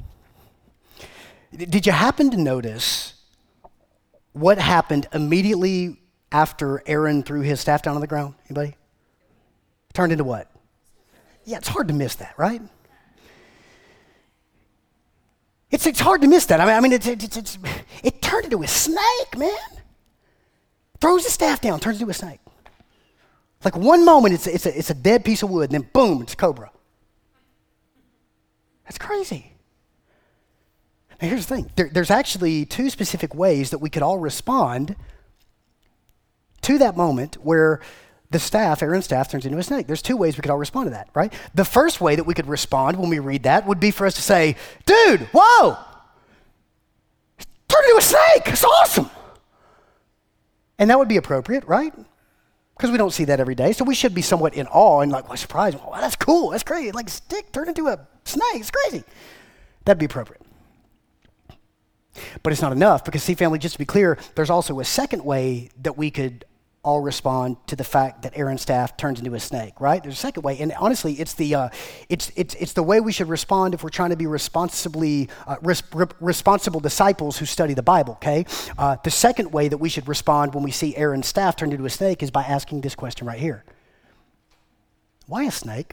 did you happen to notice what happened immediately after Aaron threw his staff down on the ground? Anybody? Turned into what? Yeah, it's hard to miss that, right? It's it's hard to miss that. I mean, I mean, it's, it's, it's, it turned into a snake, man. Throws the staff down, turns into a snake. Like one moment, it's it's a, it's a dead piece of wood, and then boom, it's a cobra. That's crazy. Now, here's the thing. There, there's actually two specific ways that we could all respond to that moment where the staff, Aaron's staff, turns into a snake. There's two ways we could all respond to that, right? The first way that we could respond when we read that would be for us to say, dude, whoa, turned into a snake. It's awesome. And that would be appropriate, right? Because we don't see that every day. So we should be somewhat in awe and like, well, surprised. Wow, that's cool. That's crazy. Like a stick turned into a snake. It's crazy. That'd be appropriate. But it's not enough because, see, family, just to be clear, there's also a second way that we could all respond to the fact that Aaron's staff turns into a snake, right? There's a second way, and honestly, it's the uh, it's it's it's the way we should respond if we're trying to be responsibly uh, res- re- responsible disciples who study the Bible. Okay, uh, the second way that we should respond when we see Aaron's staff turned into a snake is by asking this question right here: why a snake?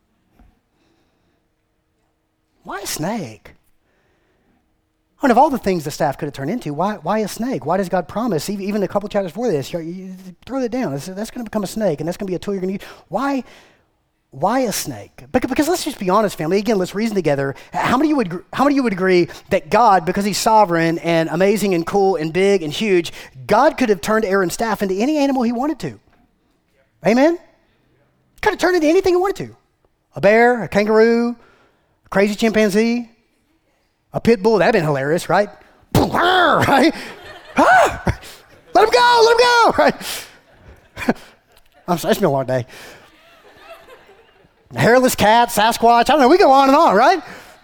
Why a snake? And of all the things the staff could have turned into, why why a snake? Why does God promise, even, even a couple chapters before this, you, you throw that down. That's, that's going to become a snake, and that's going to be a tool you're going to use. Why, why a snake? Because, because let's just be honest, family. Again, let's reason together. How many of you would how many of you would agree that God, because He's sovereign and amazing and cool and big and huge, God could have turned Aaron's staff into any animal He wanted to? Amen? Could have turned into anything He wanted to. A bear, a kangaroo, a crazy chimpanzee. A pit bull, that'd been hilarious, right? Right? Ah! Let him go, let him go, right? I'm sorry, it's been a long day. hairless cat, Sasquatch, I don't know, we go on and on, right?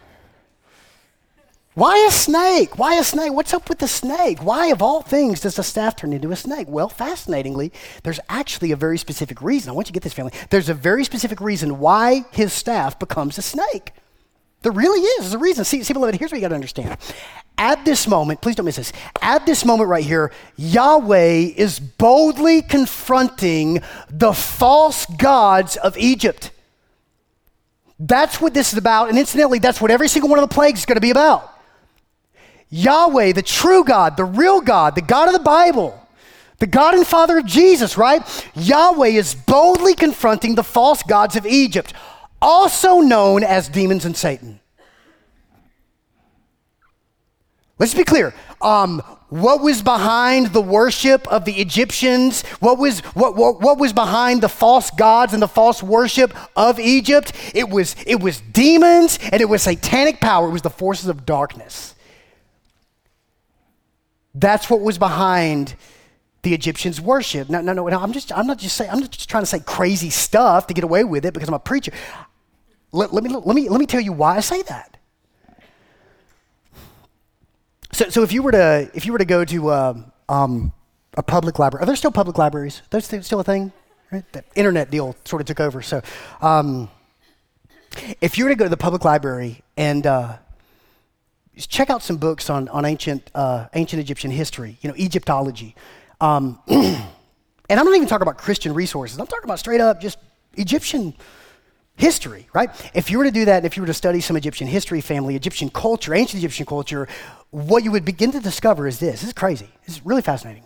Why a snake? Why a snake? What's up with the snake? Why, of all things, does the staff turn into a snake? Well, fascinatingly, there's actually a very specific reason. I want you to get this, family. There's a very specific reason why his staff becomes a snake. There really is. There's a reason. See, see, beloved, here's what you got to understand. At this moment, please don't miss this. At this moment right here, Yahweh is boldly confronting the false gods of Egypt. That's what this is about. And incidentally, that's what every single one of the plagues is going to be about. Yahweh, the true God, the real God, the God of the Bible, the God and Father of Jesus, right? Yahweh is boldly confronting the false gods of Egypt, also known as demons and Satan. Let's be clear. Um, what was behind the worship of the Egyptians? What was what, what what was behind the false gods and the false worship of Egypt? It was it was demons and it was satanic power. It was the forces of darkness. That's what was behind the Egyptians' worship. No, no, no, no. I'm just I'm not just saying I'm not just trying to say crazy stuff to get away with it because I'm a preacher. Let, let me let me let me tell you why I say that. So, so if you were to if you were to go to uh, um, a public library, are there still public libraries? Are those still a thing? Right? The internet deal sort of took over. So, um, if you were to go to the public library and uh, check out some books on on ancient uh, ancient Egyptian history, you know, Egyptology, um, and I'm not even talking about Christian resources. I'm talking about straight up just Egyptian history, right? If you were to do that, and if you were to study some Egyptian history, family, Egyptian culture, ancient Egyptian culture, what you would begin to discover is this. This is crazy. This is really fascinating.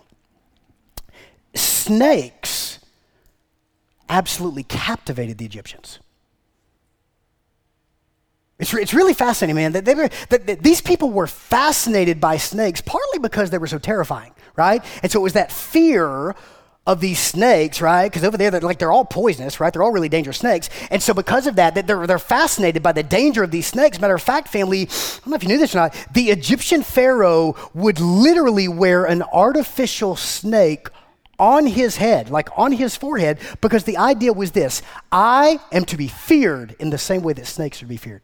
Snakes absolutely captivated the Egyptians. It's, re- it's really fascinating, man. That, they were, that, that these people were fascinated by snakes, partly because they were so terrifying, right? And so it was that fear of these snakes, right? Because over there, they're like they're all poisonous, right? They're all really dangerous snakes. And so because of that, they're, they're fascinated by the danger of these snakes. Matter of fact, family, I don't know if you knew this or not, the Egyptian pharaoh would literally wear an artificial snake on his head, like on his forehead, because the idea was this: I am to be feared in the same way that snakes are to be feared.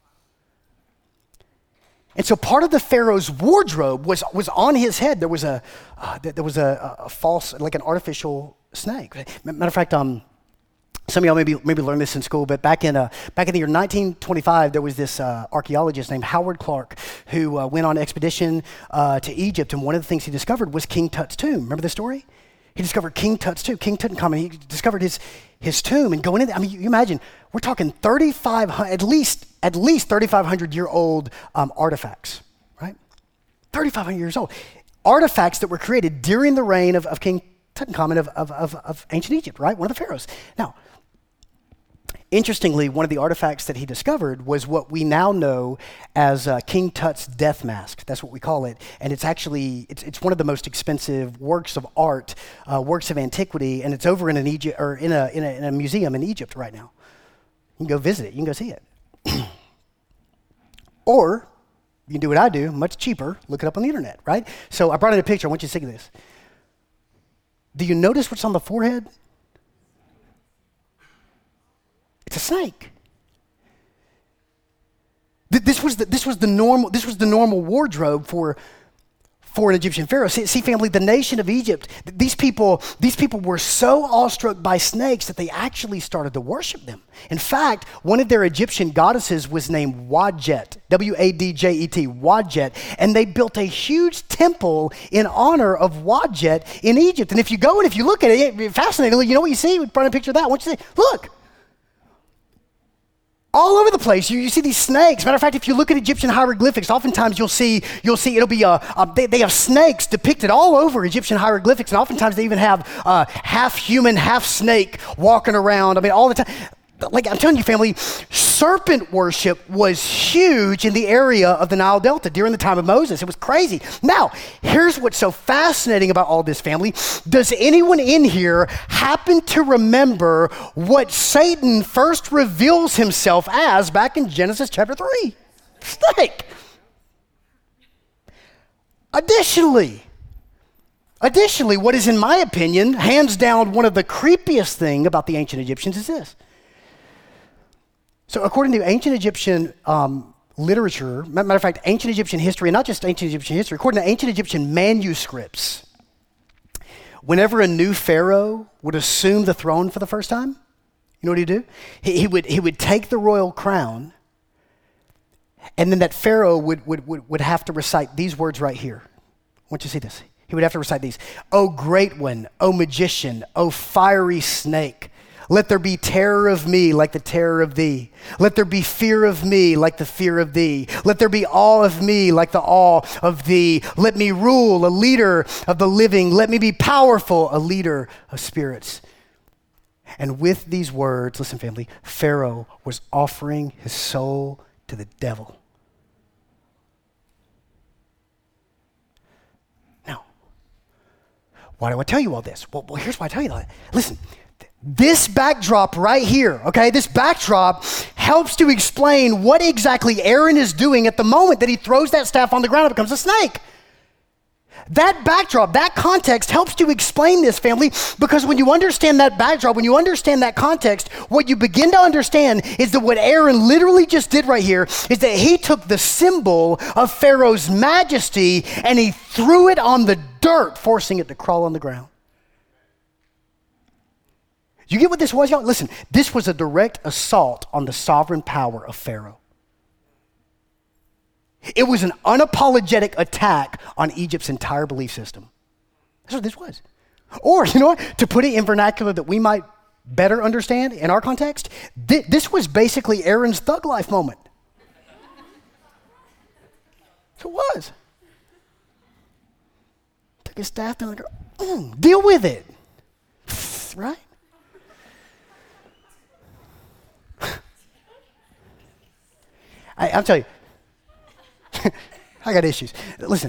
And so part of the Pharaoh's wardrobe was was on his head. There was a uh, there was a, a false, like an artificial snake. Matter of fact, um, some of y'all maybe maybe learned this in school, but back in uh, back in the year nineteen twenty-five, there was this uh, archaeologist named Howard Clark who uh, went on an expedition uh, to Egypt, and one of the things he discovered was King Tut's tomb. Remember the story? He discovered King Tut's tomb, King Tutankhamun. He discovered his his tomb, and going in there, I mean, you imagine, we're talking thirty-five hundred, at least, at least thirty-five hundred year old um, artifacts, right? thirty-five hundred years old. Artifacts that were created during the reign of, of King Tutankhamun of, of, of, of ancient Egypt, right? One of the pharaohs. Now, interestingly, one of the artifacts that he discovered was what we now know as uh, King Tut's death mask. That's what we call it. And it's actually, it's, it's one of the most expensive works of art, uh, works of antiquity, and it's over in an Egypt, or in a, in a in a museum in Egypt right now. You can go visit it. You can go see it. Or you can do what I do, much cheaper, look it up on the internet, right? So I brought in a picture. I want you to see this. Do you notice what's on the forehead? It's a snake. This was the, this was the normal this was the normal wardrobe for for an Egyptian pharaoh. See, see, family, the nation of Egypt, these people these people were so awestruck by snakes that they actually started to worship them. In fact, one of their Egyptian goddesses was named Wadjet, W A D J E T, Wadjet, and they built a huge temple in honor of Wadjet in Egypt. And if you go and if you look at it, fascinatingly, you know what you see? We brought a picture of that. I want you to see, look. All over the place, you, you see these snakes. Matter of fact, if you look at Egyptian hieroglyphics, oftentimes you'll see, you'll see it'll be, a, a they, they have snakes depicted all over Egyptian hieroglyphics, and oftentimes they even have uh, half human, half snake walking around. I mean, all the time. Like I'm telling you, family, serpent worship was huge in the area of the Nile Delta during the time of Moses. It was crazy. Now, here's what's so fascinating about all this, family. Does anyone in here happen to remember what Satan first reveals himself as back in Genesis chapter three? Snake. Additionally, additionally, what is, in my opinion, hands down one of the creepiest thing about the ancient Egyptians is this. So according to ancient Egyptian um, literature, matter of fact, ancient Egyptian history, and not just ancient Egyptian history, according to ancient Egyptian manuscripts, whenever a new pharaoh would assume the throne for the first time, you know what he'd do? He, he would he would take the royal crown, and then that pharaoh would, would, would, would have to recite these words right here. I want you to see this. He would have to recite these. O great one, O magician, O fiery snake, let there be terror of me like the terror of thee. Let there be fear of me like the fear of thee. Let there be awe of me like the awe of thee. Let me rule, a leader of the living. Let me be powerful, a leader of spirits. And with these words, listen family, Pharaoh was offering his soul to the devil. Now, why do I tell you all this? Well, well here's why I tell you that. Listen, this backdrop right here, okay, this backdrop helps to explain what exactly Aaron is doing at the moment that he throws that staff on the ground and becomes a snake. That backdrop, that context helps to explain this, family, because when you understand that backdrop, when you understand that context, what you begin to understand is that what Aaron literally just did right here is that he took the symbol of Pharaoh's majesty and he threw it on the dirt, forcing it to crawl on the ground. You get what this was, y'all? Listen, this was a direct assault on the sovereign power of Pharaoh. It was an unapologetic attack on Egypt's entire belief system. That's what this was. Or, you know what? To put it in vernacular that we might better understand in our context, th- this was basically Aaron's thug life moment. So it was. Took his staff down and go, mm, deal with it. Right? I, I'll tell you, I got issues. Listen.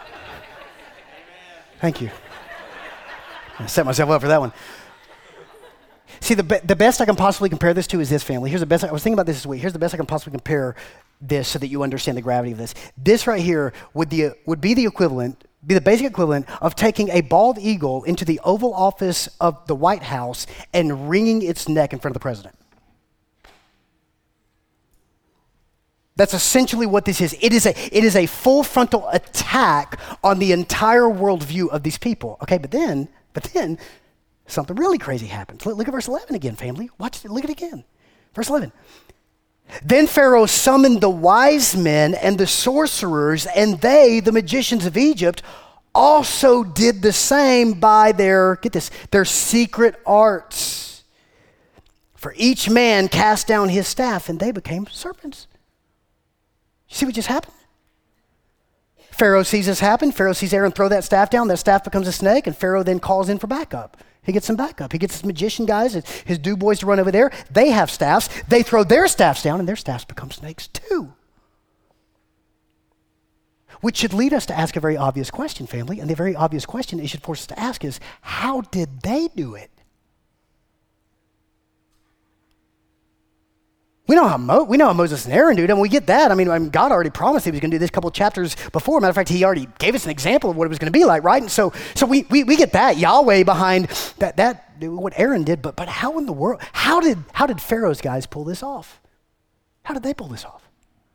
Thank you. I set myself up for that one. See, the, be- the best I can possibly compare this to is this, family. Here's the best. I was thinking about this this week. Here's the best I can possibly compare this so that you understand the gravity of this. This right here would, the, would be the equivalent, be the basic equivalent of taking a bald eagle into the Oval Office of the White House and wringing its neck in front of the president. That's essentially what this is. It is a it is a full frontal attack on the entire worldview of these people. Okay, but then, but then something really crazy happens. Look, look at verse eleven again, family. Watch it, look at it again. Verse eleven. Then Pharaoh summoned the wise men and the sorcerers, and they, the magicians of Egypt, also did the same by their, get this, their secret arts. For each man cast down his staff, and they became serpents. You see what just happened? Pharaoh sees this happen. Pharaoh sees Aaron throw that staff down. That staff becomes a snake, and Pharaoh then calls in for backup. He gets some backup. He gets his magician guys, his, his do boys to run over there. They have staffs. They throw their staffs down, and their staffs become snakes too. Which should lead us to ask a very obvious question, family. And the very obvious question it should force us to ask is, how did they do it? We know how Mo- we know how Moses and Aaron do it, and we get that. I mean, I mean, God already promised he was going to do this a couple of chapters before. Matter of fact, he already gave us an example of what it was going to be like, right? And so, so we, we we get that Yahweh behind that that what Aaron did. But but how in the world? How did how did Pharaoh's guys pull this off? How did they pull this off?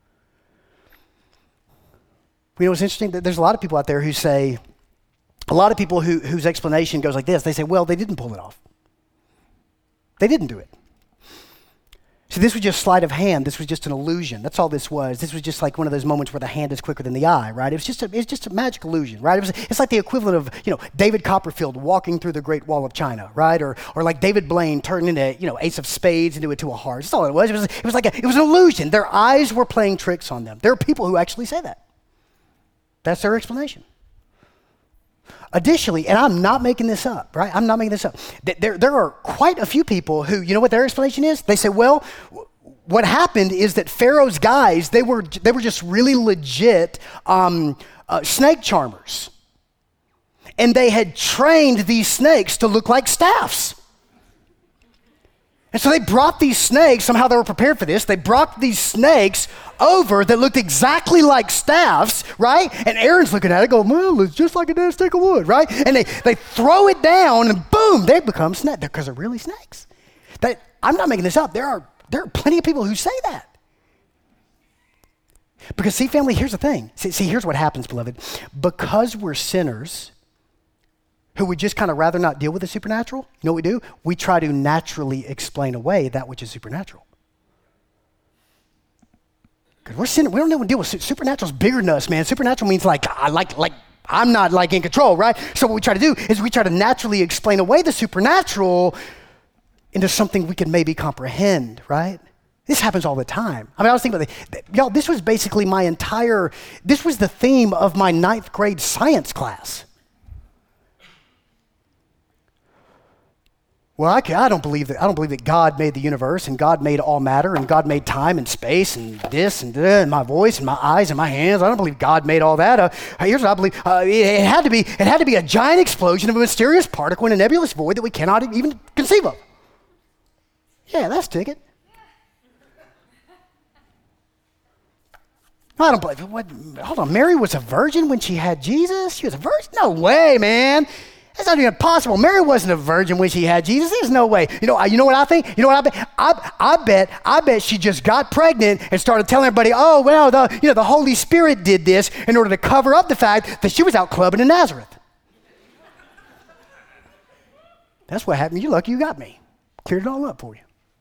You know, it's interesting that there's a lot of people out there who say, a lot of people who whose explanation goes like this. They say, well, they didn't pull it off. They didn't do it. See, this was just sleight of hand. This was just an illusion. That's all this was. This was just like one of those moments where the hand is quicker than the eye, right? It was just a, it was just a magic illusion, right? It was, it's like the equivalent of, you know, David Copperfield walking through the Great Wall of China, right? Or or like David Blaine turning into, you know, ace of spades into a two of hearts. That's all it was. It was, it was like a, it was an illusion. Their eyes were playing tricks on them. There are people who actually say that. That's their explanation. Additionally, and I'm not making this up, right? I'm not making this up. There, there are quite a few people who, you know what their explanation is? They say, well, what happened is that Pharaoh's guys, they were they were just really legit um, uh, snake charmers. And they had trained these snakes to look like staffs. And so they brought these snakes, somehow they were prepared for this, they brought these snakes over that looked exactly like staffs, right? And Aaron's looking at it going, well, it's just like a dead stick of wood, right? And they, they throw it down and boom, they become snakes because they're really snakes. They, I'm not making this up. There are There are plenty of people who say that. Because see, family, here's the thing. See, see, here's what happens, beloved. Because we're sinners who would just kind of rather not deal with the supernatural, you know what we do? We try to naturally explain away that which is supernatural. Because we're sinners, we don't know what to deal with. Supernatural's bigger than us, man. Supernatural means like, I like, like, I'm not like in control, right? So what we try to do is we try to naturally explain away the supernatural into something we can maybe comprehend, right? This happens all the time. I mean, I was thinking about it. Y'all, this was basically my entire, this was the theme of my ninth grade science class. Well, I, I don't believe that. I don't believe that God made the universe and God made all matter and God made time and space and this and that and my voice and my eyes and my hands. I don't believe God made all that. Uh, here's what I believe. Uh, it, it had to be. It had to be a giant explosion of a mysterious particle in a nebulous void that we cannot even conceive of. Yeah, that's ticket. I don't believe it. What, hold on, Mary was a virgin when she had Jesus? She was a virgin? No way, man. That's not even possible. Mary wasn't a virgin when she had Jesus. There's no way. You know, you know what I think? You know what I bet? I, I bet, I bet she just got pregnant and started telling everybody, oh, well, the, you know, the Holy Spirit did this in order to cover up the fact that she was out clubbing in Nazareth. That's what happened. You're lucky you got me. Cleared it all up for you.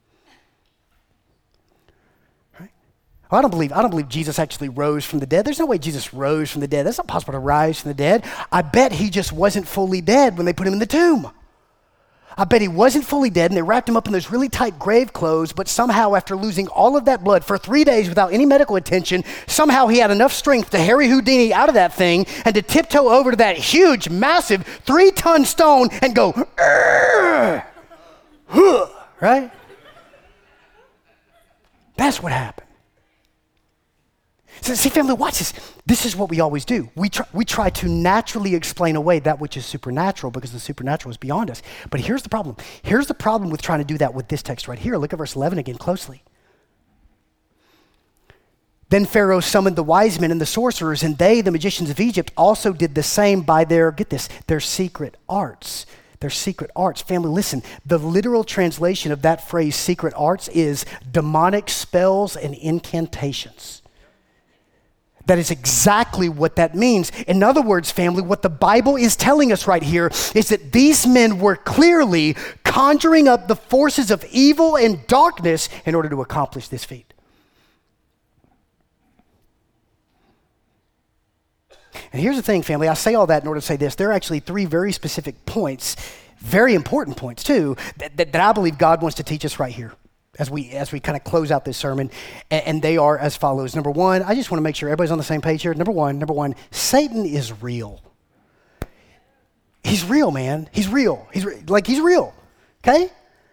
I don't believe I don't believe Jesus actually rose from the dead. There's no way Jesus rose from the dead. That's not possible to rise from the dead. I bet he just wasn't fully dead when they put him in the tomb. I bet he wasn't fully dead and they wrapped him up in those really tight grave clothes, but somehow after losing all of that blood for three days without any medical attention, somehow he had enough strength to Harry Houdini out of that thing and to tiptoe over to that huge, massive, three-ton stone and go, huh, right? That's what happened. So, see, family, watch this. This is what we always do. We try, we try to naturally explain away that which is supernatural because the supernatural is beyond us. But here's the problem. Here's the problem with trying to do that with this text right here. Look at verse eleven again closely. Then Pharaoh summoned the wise men and the sorcerers, and they, the magicians of Egypt, also did the same by their, get this, their secret arts. Their secret arts. Family, listen, the literal translation of that phrase, secret arts, is demonic spells and incantations. That is exactly what that means. In other words, family, what the Bible is telling us right here is that these men were clearly conjuring up the forces of evil and darkness in order to accomplish this feat. And here's the thing, family. I say all that in order to say this. There are actually three very specific points, very important points too, that, that, that I believe God wants to teach us right here as we as we kind of close out this sermon, and, and they are as follows. Number one, I just want to make sure everybody's on the same page here. Number one, number one, Satan is real. He's real, man. He's real. He's re- like he's real. Okay.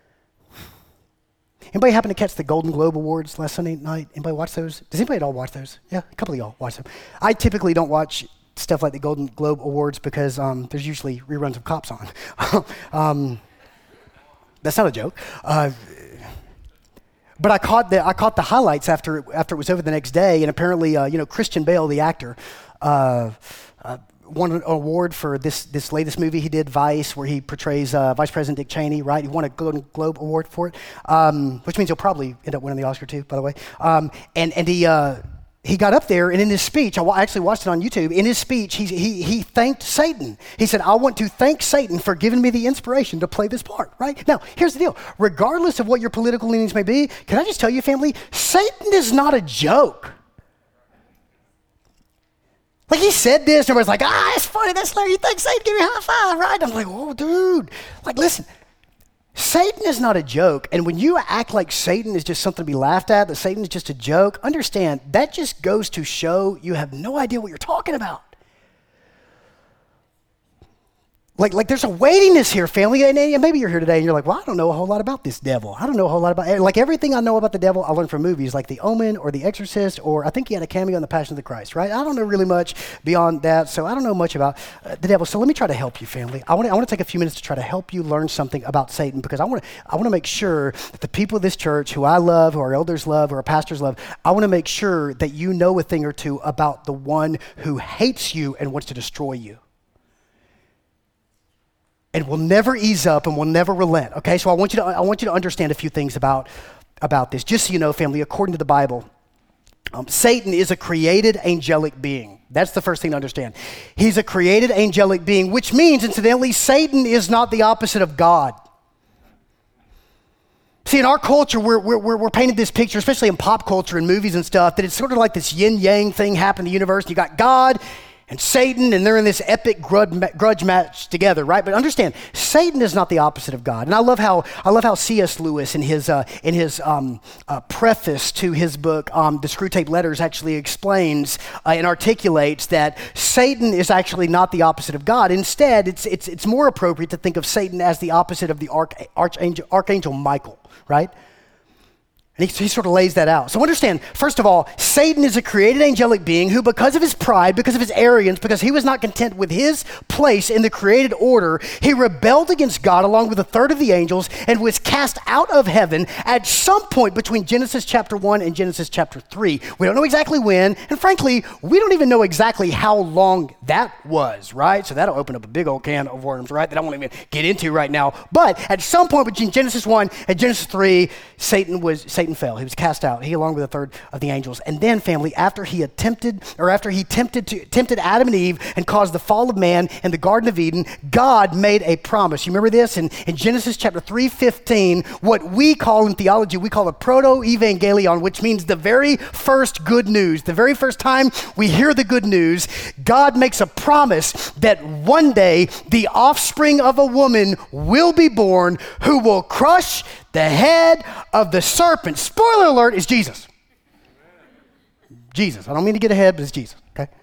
Anybody happen to catch the Golden Globe Awards last Sunday night? Anybody watch those? Does anybody at all watch those? Yeah, a couple of y'all watch them. I typically don't watch stuff like the Golden Globe Awards because um, there's usually reruns of Cops on. um, that's not a joke. Uh, But I caught the I caught the highlights after after it was over the next day, and apparently, uh, you know, Christian Bale, the actor, uh, uh, won an award for this this latest movie he did, Vice, where he portrays uh, Vice President Dick Cheney. Right, he won a Golden Globe Award for it, um, which means he'll probably end up winning the Oscar too, by the way. Um, and and he. Uh, He got up there, and in his speech, I actually watched it on YouTube. In his speech, he, he, he thanked Satan. He said, I want to thank Satan for giving me the inspiration to play this part, right? Now, here's the deal. Regardless of what your political leanings may be, can I just tell you, family, Satan is not a joke. Like, he said this, and everybody's like, ah, it's funny, that's hilarious. You think Satan, give me a high five, right? I'm like, oh, dude. Like, listen. Satan is not a joke, and when you act like Satan is just something to be laughed at, that Satan is just a joke, understand, that just goes to show you have no idea what you're talking about. Like, like there's a weightiness here, family, and, and maybe you're here today and you're like, well, I don't know a whole lot about this devil. I don't know a whole lot about, like everything I know about the devil, I learned from movies like The Omen or The Exorcist, or I think he had a cameo in The Passion of the Christ, right? I don't know really much beyond that, so I don't know much about uh, the devil. So let me try to help you, family. I want to I want to take a few minutes to try to help you learn something about Satan, because I want to I want to make sure that the people of this church who I love, who our elders love, who our pastors love, I want to make sure that you know a thing or two about the one who hates you and wants to destroy you, and will never ease up and will never relent. Okay, so I want you to I want you to understand a few things about about this. Just so you know, family, according to the Bible, um, Satan is a created angelic being. That's the first thing to understand. He's a created angelic being, which means, incidentally, Satan is not the opposite of God. See, in our culture, we're, we're, we're painted this picture, especially in pop culture and movies and stuff, that it's sort of like this yin-yang thing happening in the universe. You got God and Satan, and they're in this epic grudge match together, right? But understand, Satan is not the opposite of God. And I love how I love how C S Lewis, in his uh, in his um, uh, preface to his book, um, The Screwtape Letters, actually explains uh, and articulates that Satan is actually not the opposite of God. Instead, it's it's it's more appropriate to think of Satan as the opposite of the arch, archangel, Archangel Michael, right? And he, he sort of lays that out. So understand, first of all, Satan is a created angelic being who, because of his pride, because of his arrogance, because he was not content with his place in the created order, he rebelled against God along with a third of the angels and was cast out of heaven at some point between Genesis chapter one and Genesis chapter three. We don't know exactly when, and frankly, we don't even know exactly how long that was, right? So that'll open up a big old can of worms, right, that I won't even get into right now. But at some point between Genesis one and Genesis three, Satan was Satan fell. He was cast out, he along with a third of the angels. And then, family, after he attempted, or after he tempted to tempted Adam and Eve and caused the fall of man in the Garden of Eden, God made a promise. You remember this? In, in Genesis chapter three fifteen, what we call in theology, we call a proto-evangelion, which means the very first good news. The very first time we hear the good news, God makes a promise that one day the offspring of a woman will be born who will crush the head of the serpent. Spoiler alert, is Jesus. Jesus. I don't mean to get ahead, but it's Jesus, okay?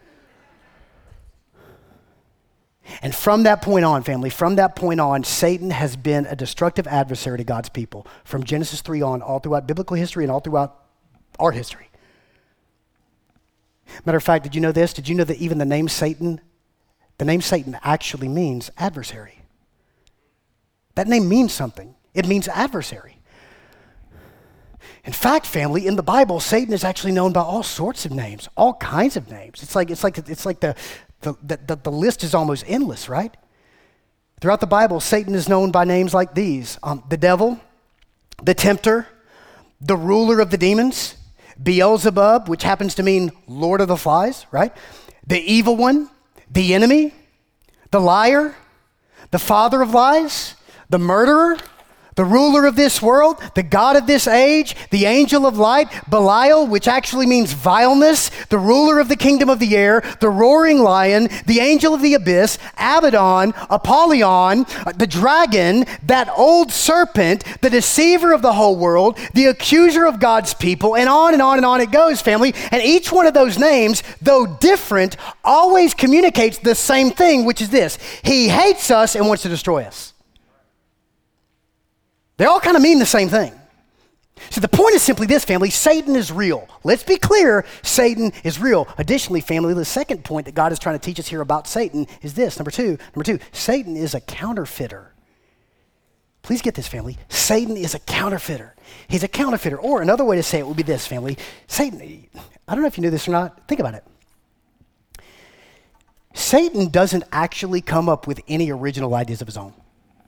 And from that point on, family, from that point on, Satan has been a destructive adversary to God's people. From Genesis three on, all throughout biblical history and all throughout our history. Matter of fact, did you know this? Did you know that even the name Satan, the name Satan actually means adversary? That name means something. It means adversary. In fact, family, in the Bible, Satan is actually known by all sorts of names, all kinds of names. It's like it's like it's like the the the, the list is almost endless, right? Throughout the Bible, Satan is known by names like these: um, the devil, the tempter, the ruler of the demons, Beelzebub, which happens to mean Lord of the Flies, right? The evil one, the enemy, the liar, the father of lies, the murderer, the ruler of this world, the god of this age, the angel of light, Belial, which actually means vileness, the ruler of the kingdom of the air, the roaring lion, the angel of the abyss, Abaddon, Apollyon, the dragon, that old serpent, the deceiver of the whole world, the accuser of God's people, and on and on and on it goes, family. And each one of those names, though different, always communicates the same thing, which is this: he hates us and wants to destroy us. They all kind of mean the same thing. So the point is simply this, family: Satan is real. Let's be clear, Satan is real. Additionally, family, the second point that God is trying to teach us here about Satan is this. Number two, number two, Satan is a counterfeiter. Please get this, family. Satan is a counterfeiter. He's a counterfeiter. Or another way to say it would be this, family. Satan, I don't know if you knew this or not. Think about it. Satan doesn't actually come up with any original ideas of his own.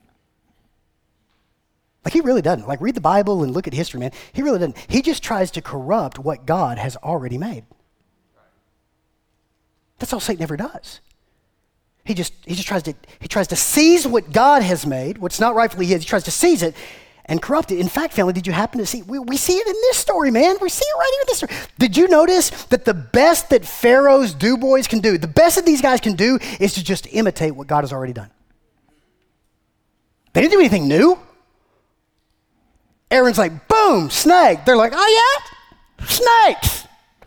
Like, he really doesn't. Like, read the Bible and look at history, man. He really doesn't. He just tries to corrupt what God has already made. That's all Satan ever does. He just he just tries to he tries to seize what God has made, what's not rightfully his. He tries to seize it and corrupt it. In fact, family, did you happen to see? We, we see it in this story, man. We see it right here in this story. Did you notice that the best that Pharaoh's do boys can do, the best that these guys can do, is to just imitate what God has already done? They didn't do anything new. Aaron's like, boom, snake. They're like, oh yeah, snakes.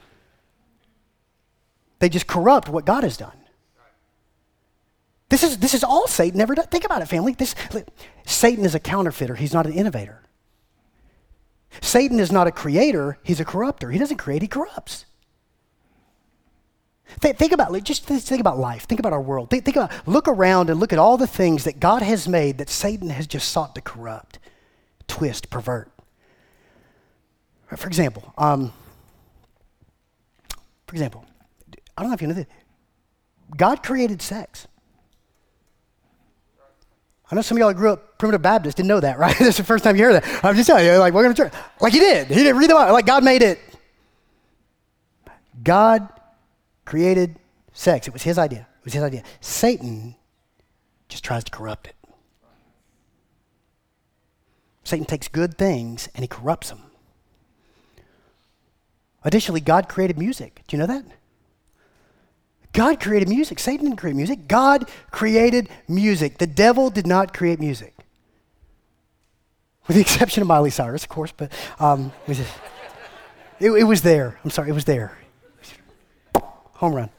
They just corrupt what God has done. This is this is all Satan ever does. Think about it, family. This Satan is a counterfeiter. He's not an innovator. Satan is not a creator. He's a corrupter. He doesn't create. He corrupts. Th- think about just think about life. Think about our world. Think, think about look around and look at all the things that God has made that Satan has just sought to corrupt, twist, pervert. For example, um, for example, I don't know if you know this. God created sex. I know some of y'all grew up primitive Baptist, didn't know that, right? This is the first time you heard that. I'm just telling you, like, welcome to church. Like he did. He didn't read the Bible. Like God made it. God created sex. It was his idea. It was his idea. Satan just tries to corrupt it. Satan takes good things and he corrupts them. Additionally, God created music. Do you know that? God created music. Satan didn't create music. God created music. The devil did not create music. With the exception of Miley Cyrus, of course, but um, it, was just, it, it was there. I'm sorry, it was there. Home run.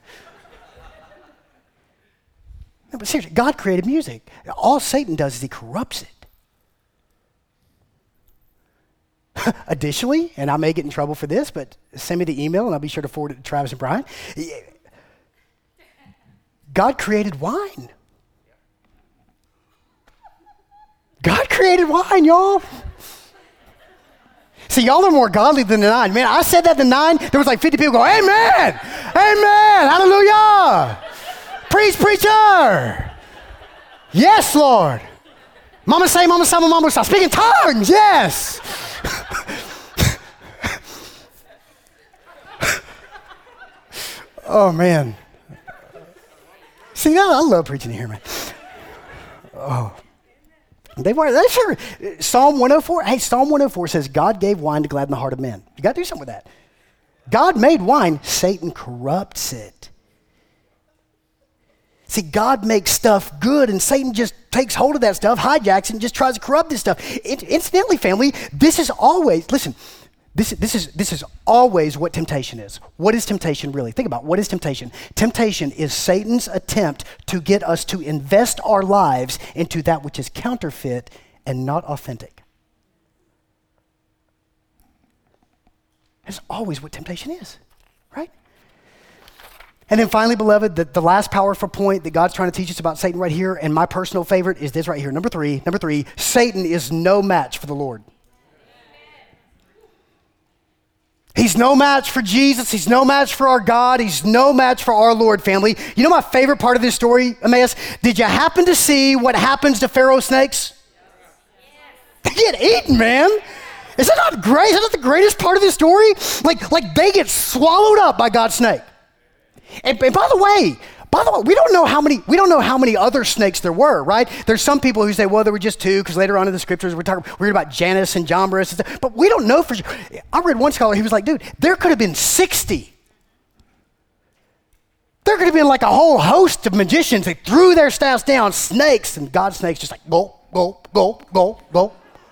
No, but seriously, God created music. All Satan does is he corrupts it. Additionally, and I may get in trouble for this, but send me the email and I'll be sure to forward it to Travis and Brian. God created wine. God created wine, y'all. See, y'all are more godly than the nine. Man, I said that the nine, there was like fifty people go, amen, amen, hallelujah. Preach, preacher. Yes, Lord. Mama say, mama say, mama say. Speaking tongues, yes. Oh, man. See, I love preaching here, man. Oh. They were, they sure. Psalm one oh four, hey, Psalm one oh four says, God gave wine to gladden the heart of men. You got to do something with that. God made wine, Satan corrupts it. See, God makes stuff good, and Satan just takes hold of that stuff, hijacks it, and just tries to corrupt this stuff. It, incidentally, family, this is always, listen, this, this, is, this is always what temptation is. What is temptation really? Think about, what is temptation? Temptation is Satan's attempt to get us to invest our lives into that which is counterfeit and not authentic. That's always what temptation is, right? And then finally, beloved, the, the last powerful point that God's trying to teach us about Satan right here, and my personal favorite is this right here. Number three, number three, Satan is no match for the Lord. He's no match for Jesus. He's no match for our God. He's no match for our Lord, family. You know my favorite part of this story, Emmaus? Did you happen to see what happens to Pharaoh's snakes? They get eaten, man. Is that not great? Is that not the greatest part of this story? Like, like they get swallowed up by God's snake. And, and by the way, by the way, we don't know how many we don't know how many other snakes there were, right? There's some people who say, well, there were just two, because later on in the scriptures we're talking we read about Janus and Jambres and stuff, but we don't know for sure. I read one scholar, he was like, dude, there could have been sixty. There could have been like a whole host of magicians that threw their staffs down, snakes, and God's snakes just like go, go, go, go, go.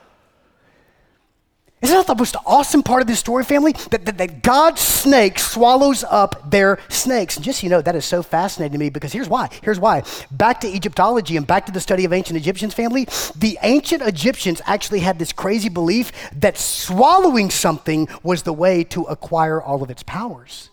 Isn't that the most awesome part of this story, family? That, that, that God's snake swallows up their snakes. And just so you know, that is so fascinating to me, because here's why. Here's why. Back to Egyptology and back to the study of ancient Egyptians, family, the ancient Egyptians actually had this crazy belief that swallowing something was the way to acquire all of its powers.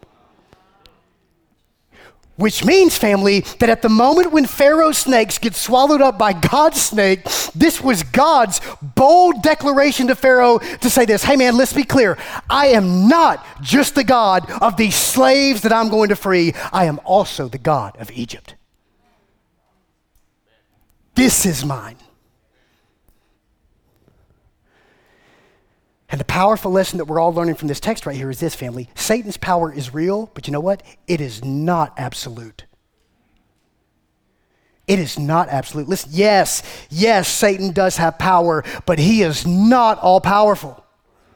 Which means, family, that at the moment when Pharaoh's snakes get swallowed up by God's snake, this was God's bold declaration to Pharaoh to say this, hey man, let's be clear. I am not just the God of these slaves that I'm going to free. I am also the God of Egypt. This is mine. And the powerful lesson that we're all learning from this text right here is this, family. Satan's power is real, but you know what? It is not absolute. It is not absolute. Listen, yes, yes, Satan does have power, but he is not all powerful.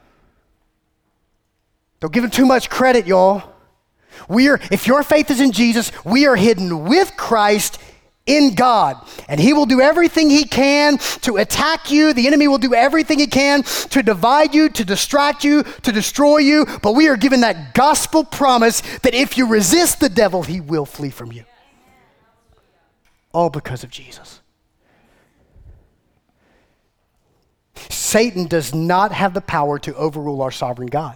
Don't give him too much credit, y'all. We are, if your faith is in Jesus, we are hidden with Christ in God, and he will do everything he can to attack you. The enemy will do everything he can to divide you, to distract you, to destroy you, but we are given that gospel promise that if you resist the devil, he will flee from you. All because of Jesus. Satan does not have the power to overrule our sovereign God.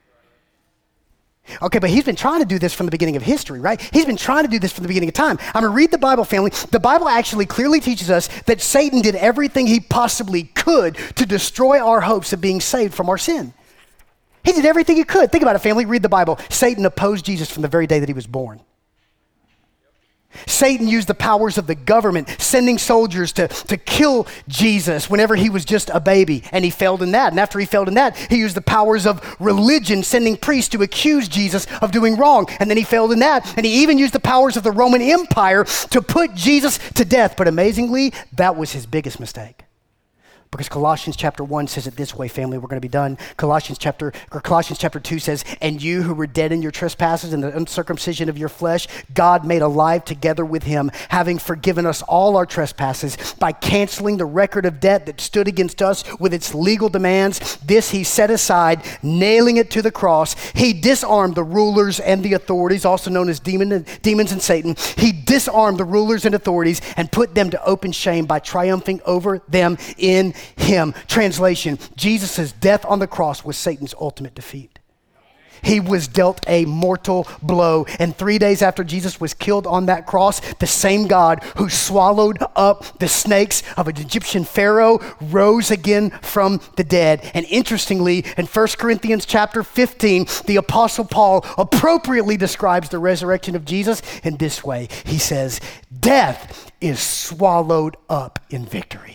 Okay, but he's been trying to do this from the beginning of history, right? He's been trying to do this from the beginning of time. I'm going to read the Bible, family. The Bible actually clearly teaches us that Satan did everything he possibly could to destroy our hopes of being saved from our sin. He did everything he could. Think about it, family. Read the Bible. Satan opposed Jesus from the very day that he was born. Satan used the powers of the government, sending soldiers to, to kill Jesus whenever he was just a baby, and he failed in that. And after he failed in that, he used the powers of religion, sending priests to accuse Jesus of doing wrong, and then he failed in that. And he even used the powers of the Roman Empire to put Jesus to death. But amazingly, that was his biggest mistake. Because Colossians chapter one says it this way, family, we're going to be done. Colossians chapter, or Colossians chapter two says, and you who were dead in your trespasses and the uncircumcision of your flesh, God made alive together with him, having forgiven us all our trespasses by canceling the record of debt that stood against us with its legal demands. This he set aside, nailing it to the cross. He disarmed the rulers and the authorities, also known as demon, demons and Satan. He disarmed the rulers and authorities and put them to open shame by triumphing over them in him. Translation, Jesus' death on the cross was Satan's ultimate defeat. He was dealt a mortal blow. And three days after Jesus was killed on that cross, the same God who swallowed up the snakes of an Egyptian Pharaoh rose again from the dead. And interestingly, in First Corinthians chapter fifteen, the Apostle Paul appropriately describes the resurrection of Jesus in this way. He says, death is swallowed up in victory.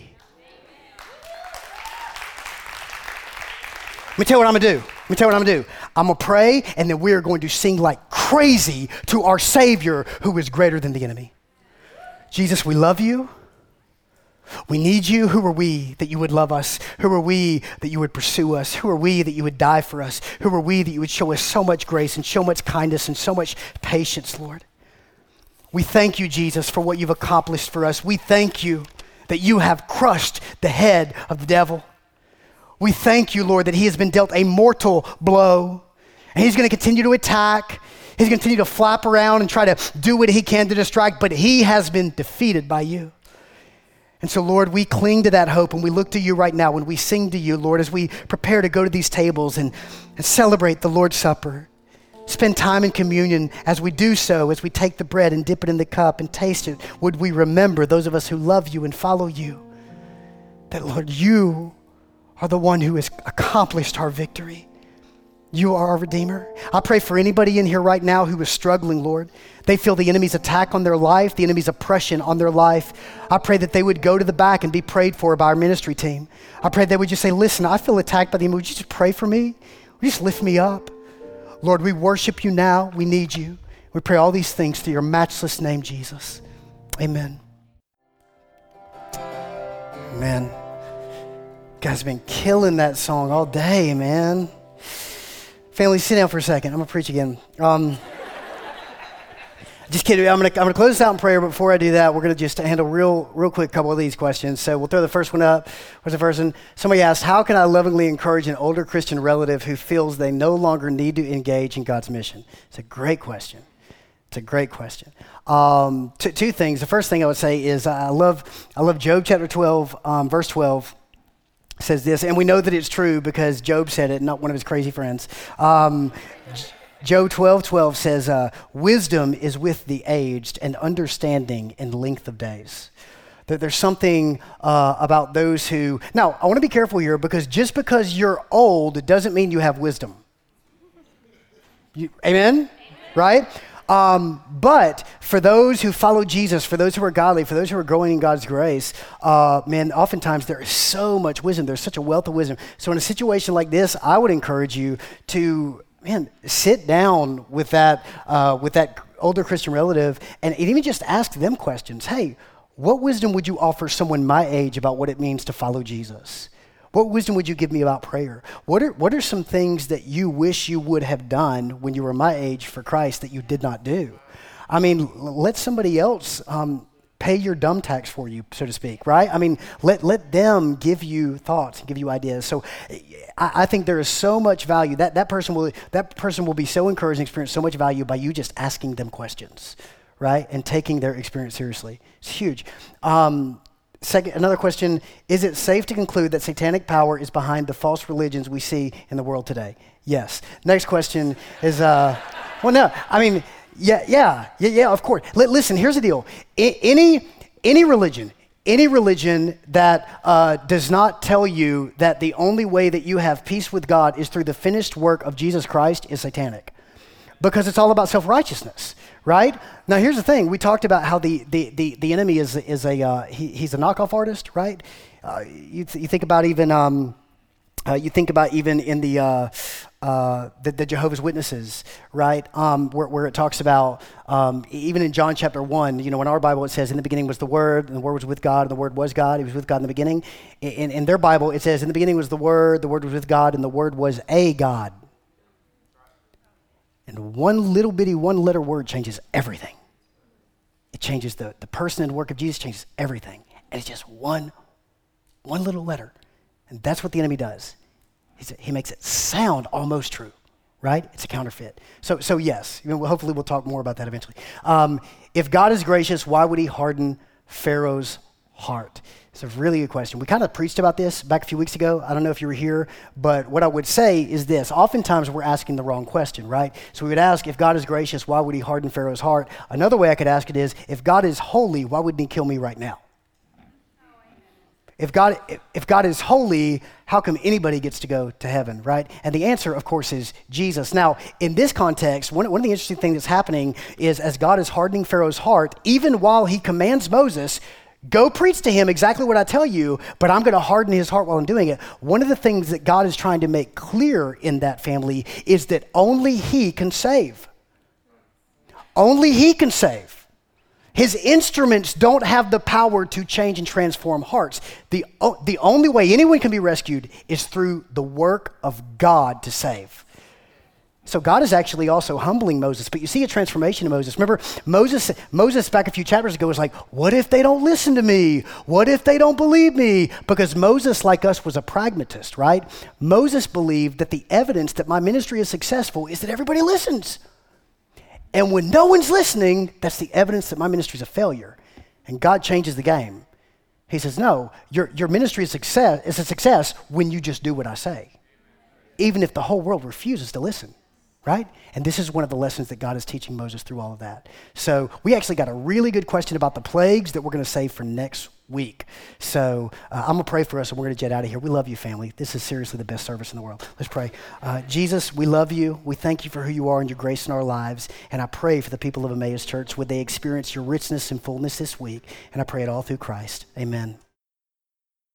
Let me tell you what I'm gonna do. Let me tell you what I'm gonna do. I'm gonna pray, and then we are going to sing like crazy to our Savior who is greater than the enemy. Jesus, we love you. We need you. Who are we that you would love us? Who are we that you would pursue us? Who are we that you would die for us? Who are we that you would show us so much grace and so much kindness and so much patience, Lord? We thank you, Jesus, for what you've accomplished for us. We thank you that you have crushed the head of the devil. We thank you, Lord, that he has been dealt a mortal blow, and he's going to continue to attack. He's going to continue to flap around and try to do what he can to distract, but he has been defeated by you. And so, Lord, we cling to that hope, and we look to you right now when we sing to you, Lord, as we prepare to go to these tables and, and celebrate the Lord's Supper. Spend time in communion. As we do so, as we take the bread and dip it in the cup and taste it, would we remember, those of us who love you and follow you, that, Lord, you are the one who has accomplished our victory. You are our Redeemer. I pray for anybody in here right now who is struggling, Lord. They feel the enemy's attack on their life, the enemy's oppression on their life. I pray that they would go to the back and be prayed for by our ministry team. I pray they would just say, listen, I feel attacked by the enemy. Would you just pray for me? Would you just lift me up? Lord, we worship you now. We need you. We pray all these things through your matchless name, Jesus. Amen. Amen. You guys have been killing that song all day, man. Family, sit down for a second. I'm going to preach again. Um, just kidding. I'm going to I'm going to close this out in prayer, but before I do that, we're going to just handle real real quick a couple of these questions. So we'll throw the first one up. Where's the first one? Somebody asked, how can I lovingly encourage an older Christian relative who feels they no longer need to engage in God's mission? It's a great question. It's a great question. Um, two, two things. The first thing I would say is I love I love Job chapter twelve, um, verse twelve. Says this, and we know that it's true because Job said it, not one of his crazy friends. Um, Job twelve twelve says, uh, wisdom is with the aged and understanding in length of days. That there's something uh, about those who, now I want to be careful here because just because you're old doesn't mean you have wisdom. You, amen? Amen? Right? Um, but for those who follow Jesus, for those who are godly, for those who are growing in God's grace, uh, man, oftentimes there is so much wisdom. There's such a wealth of wisdom. So in a situation like this, I would encourage you to, man, sit down with that, uh, with that older Christian relative and even just ask them questions. Hey, what wisdom would you offer someone my age about what it means to follow Jesus? What wisdom would you give me about prayer? What are what are some things that you wish you would have done when you were my age for Christ that you did not do? I mean, let somebody else um, pay your dumb tax for you, so to speak, right? I mean, let let them give you thoughts and give you ideas. So I, I think there is so much value. That that person will that person will be so encouraged and experience so much value by you just asking them questions, right? And taking their experience seriously. It's huge. Um, Second, another question, is it safe to conclude that satanic power is behind the false religions we see in the world today? Yes. Next question is, uh, well, no, I mean, yeah, yeah, yeah, yeah, of course. L- listen, here's the deal. I- any, any religion, any religion that uh, does not tell you that the only way that you have peace with God is through the finished work of Jesus Christ is satanic. Because it's all about self-righteousness, right? Now, here's the thing. We talked about how the, the, the, the enemy is, is a, uh, he, he's a knockoff artist, right? Uh, you, th- you think about even, um, uh, you think about even in the, uh, uh, the, the Jehovah's Witnesses, right? Um, where, where it talks about, um, even in John chapter one, you know, in our Bible, it says, in the beginning was the Word, and the Word was with God, and the Word was God. He was with God in the beginning. In, in their Bible, it says, in the beginning was the Word, the Word was with God, and the Word was a God. And one little bitty one letter word changes everything. It changes the, the person and the work of Jesus, changes everything. And it's just one, one little letter. And that's what the enemy does. He's, he makes it sound almost true, right? It's a counterfeit. So, so yes, you know, hopefully we'll talk more about that eventually. Um, if God is gracious, why would he harden Pharaoh's heart? It's a really good question. We kind of preached about this back a few weeks ago. I don't know if you were here, but what I would say is this. Oftentimes we're asking the wrong question, right? So we would ask, if God is gracious, why would he harden Pharaoh's heart? Another way I could ask it is, if God is holy, why wouldn't he kill me right now? If God, if God is holy, how come anybody gets to go to heaven, right? And the answer, of course, is Jesus. Now, in this context, one, one of the interesting things that's happening is as God is hardening Pharaoh's heart, even while he commands Moses, go preach to him exactly what I tell you, but I'm going to harden his heart while I'm doing it. One of the things that God is trying to make clear in that family is that only he can save. Only he can save. His instruments don't have the power to change and transform hearts. The, the only way anyone can be rescued is through the work of God to save. So God is actually also humbling Moses, but you see a transformation in Moses. Remember, Moses, Moses back a few chapters ago was like, what if they don't listen to me? What if they don't believe me? Because Moses, like us, was a pragmatist, right? Moses believed that the evidence that my ministry is successful is that everybody listens. And when no one's listening, that's the evidence that my ministry is a failure. And God changes the game. He says, no, your, your ministry is, success, is a success when you just do what I say, even if the whole world refuses to listen. Right? And this is one of the lessons that God is teaching Moses through all of that. So we actually got a really good question about the plagues that we're going to save for next week. So uh, I'm going to pray for us and we're going to jet out of here. We love you, family. This is seriously the best service in the world. Let's pray. Uh, Jesus, we love you. We thank you for who you are and your grace in our lives. And I pray for the people of Emmaus Church. Would they experience your richness and fullness this week? And I pray it all through Christ. Amen.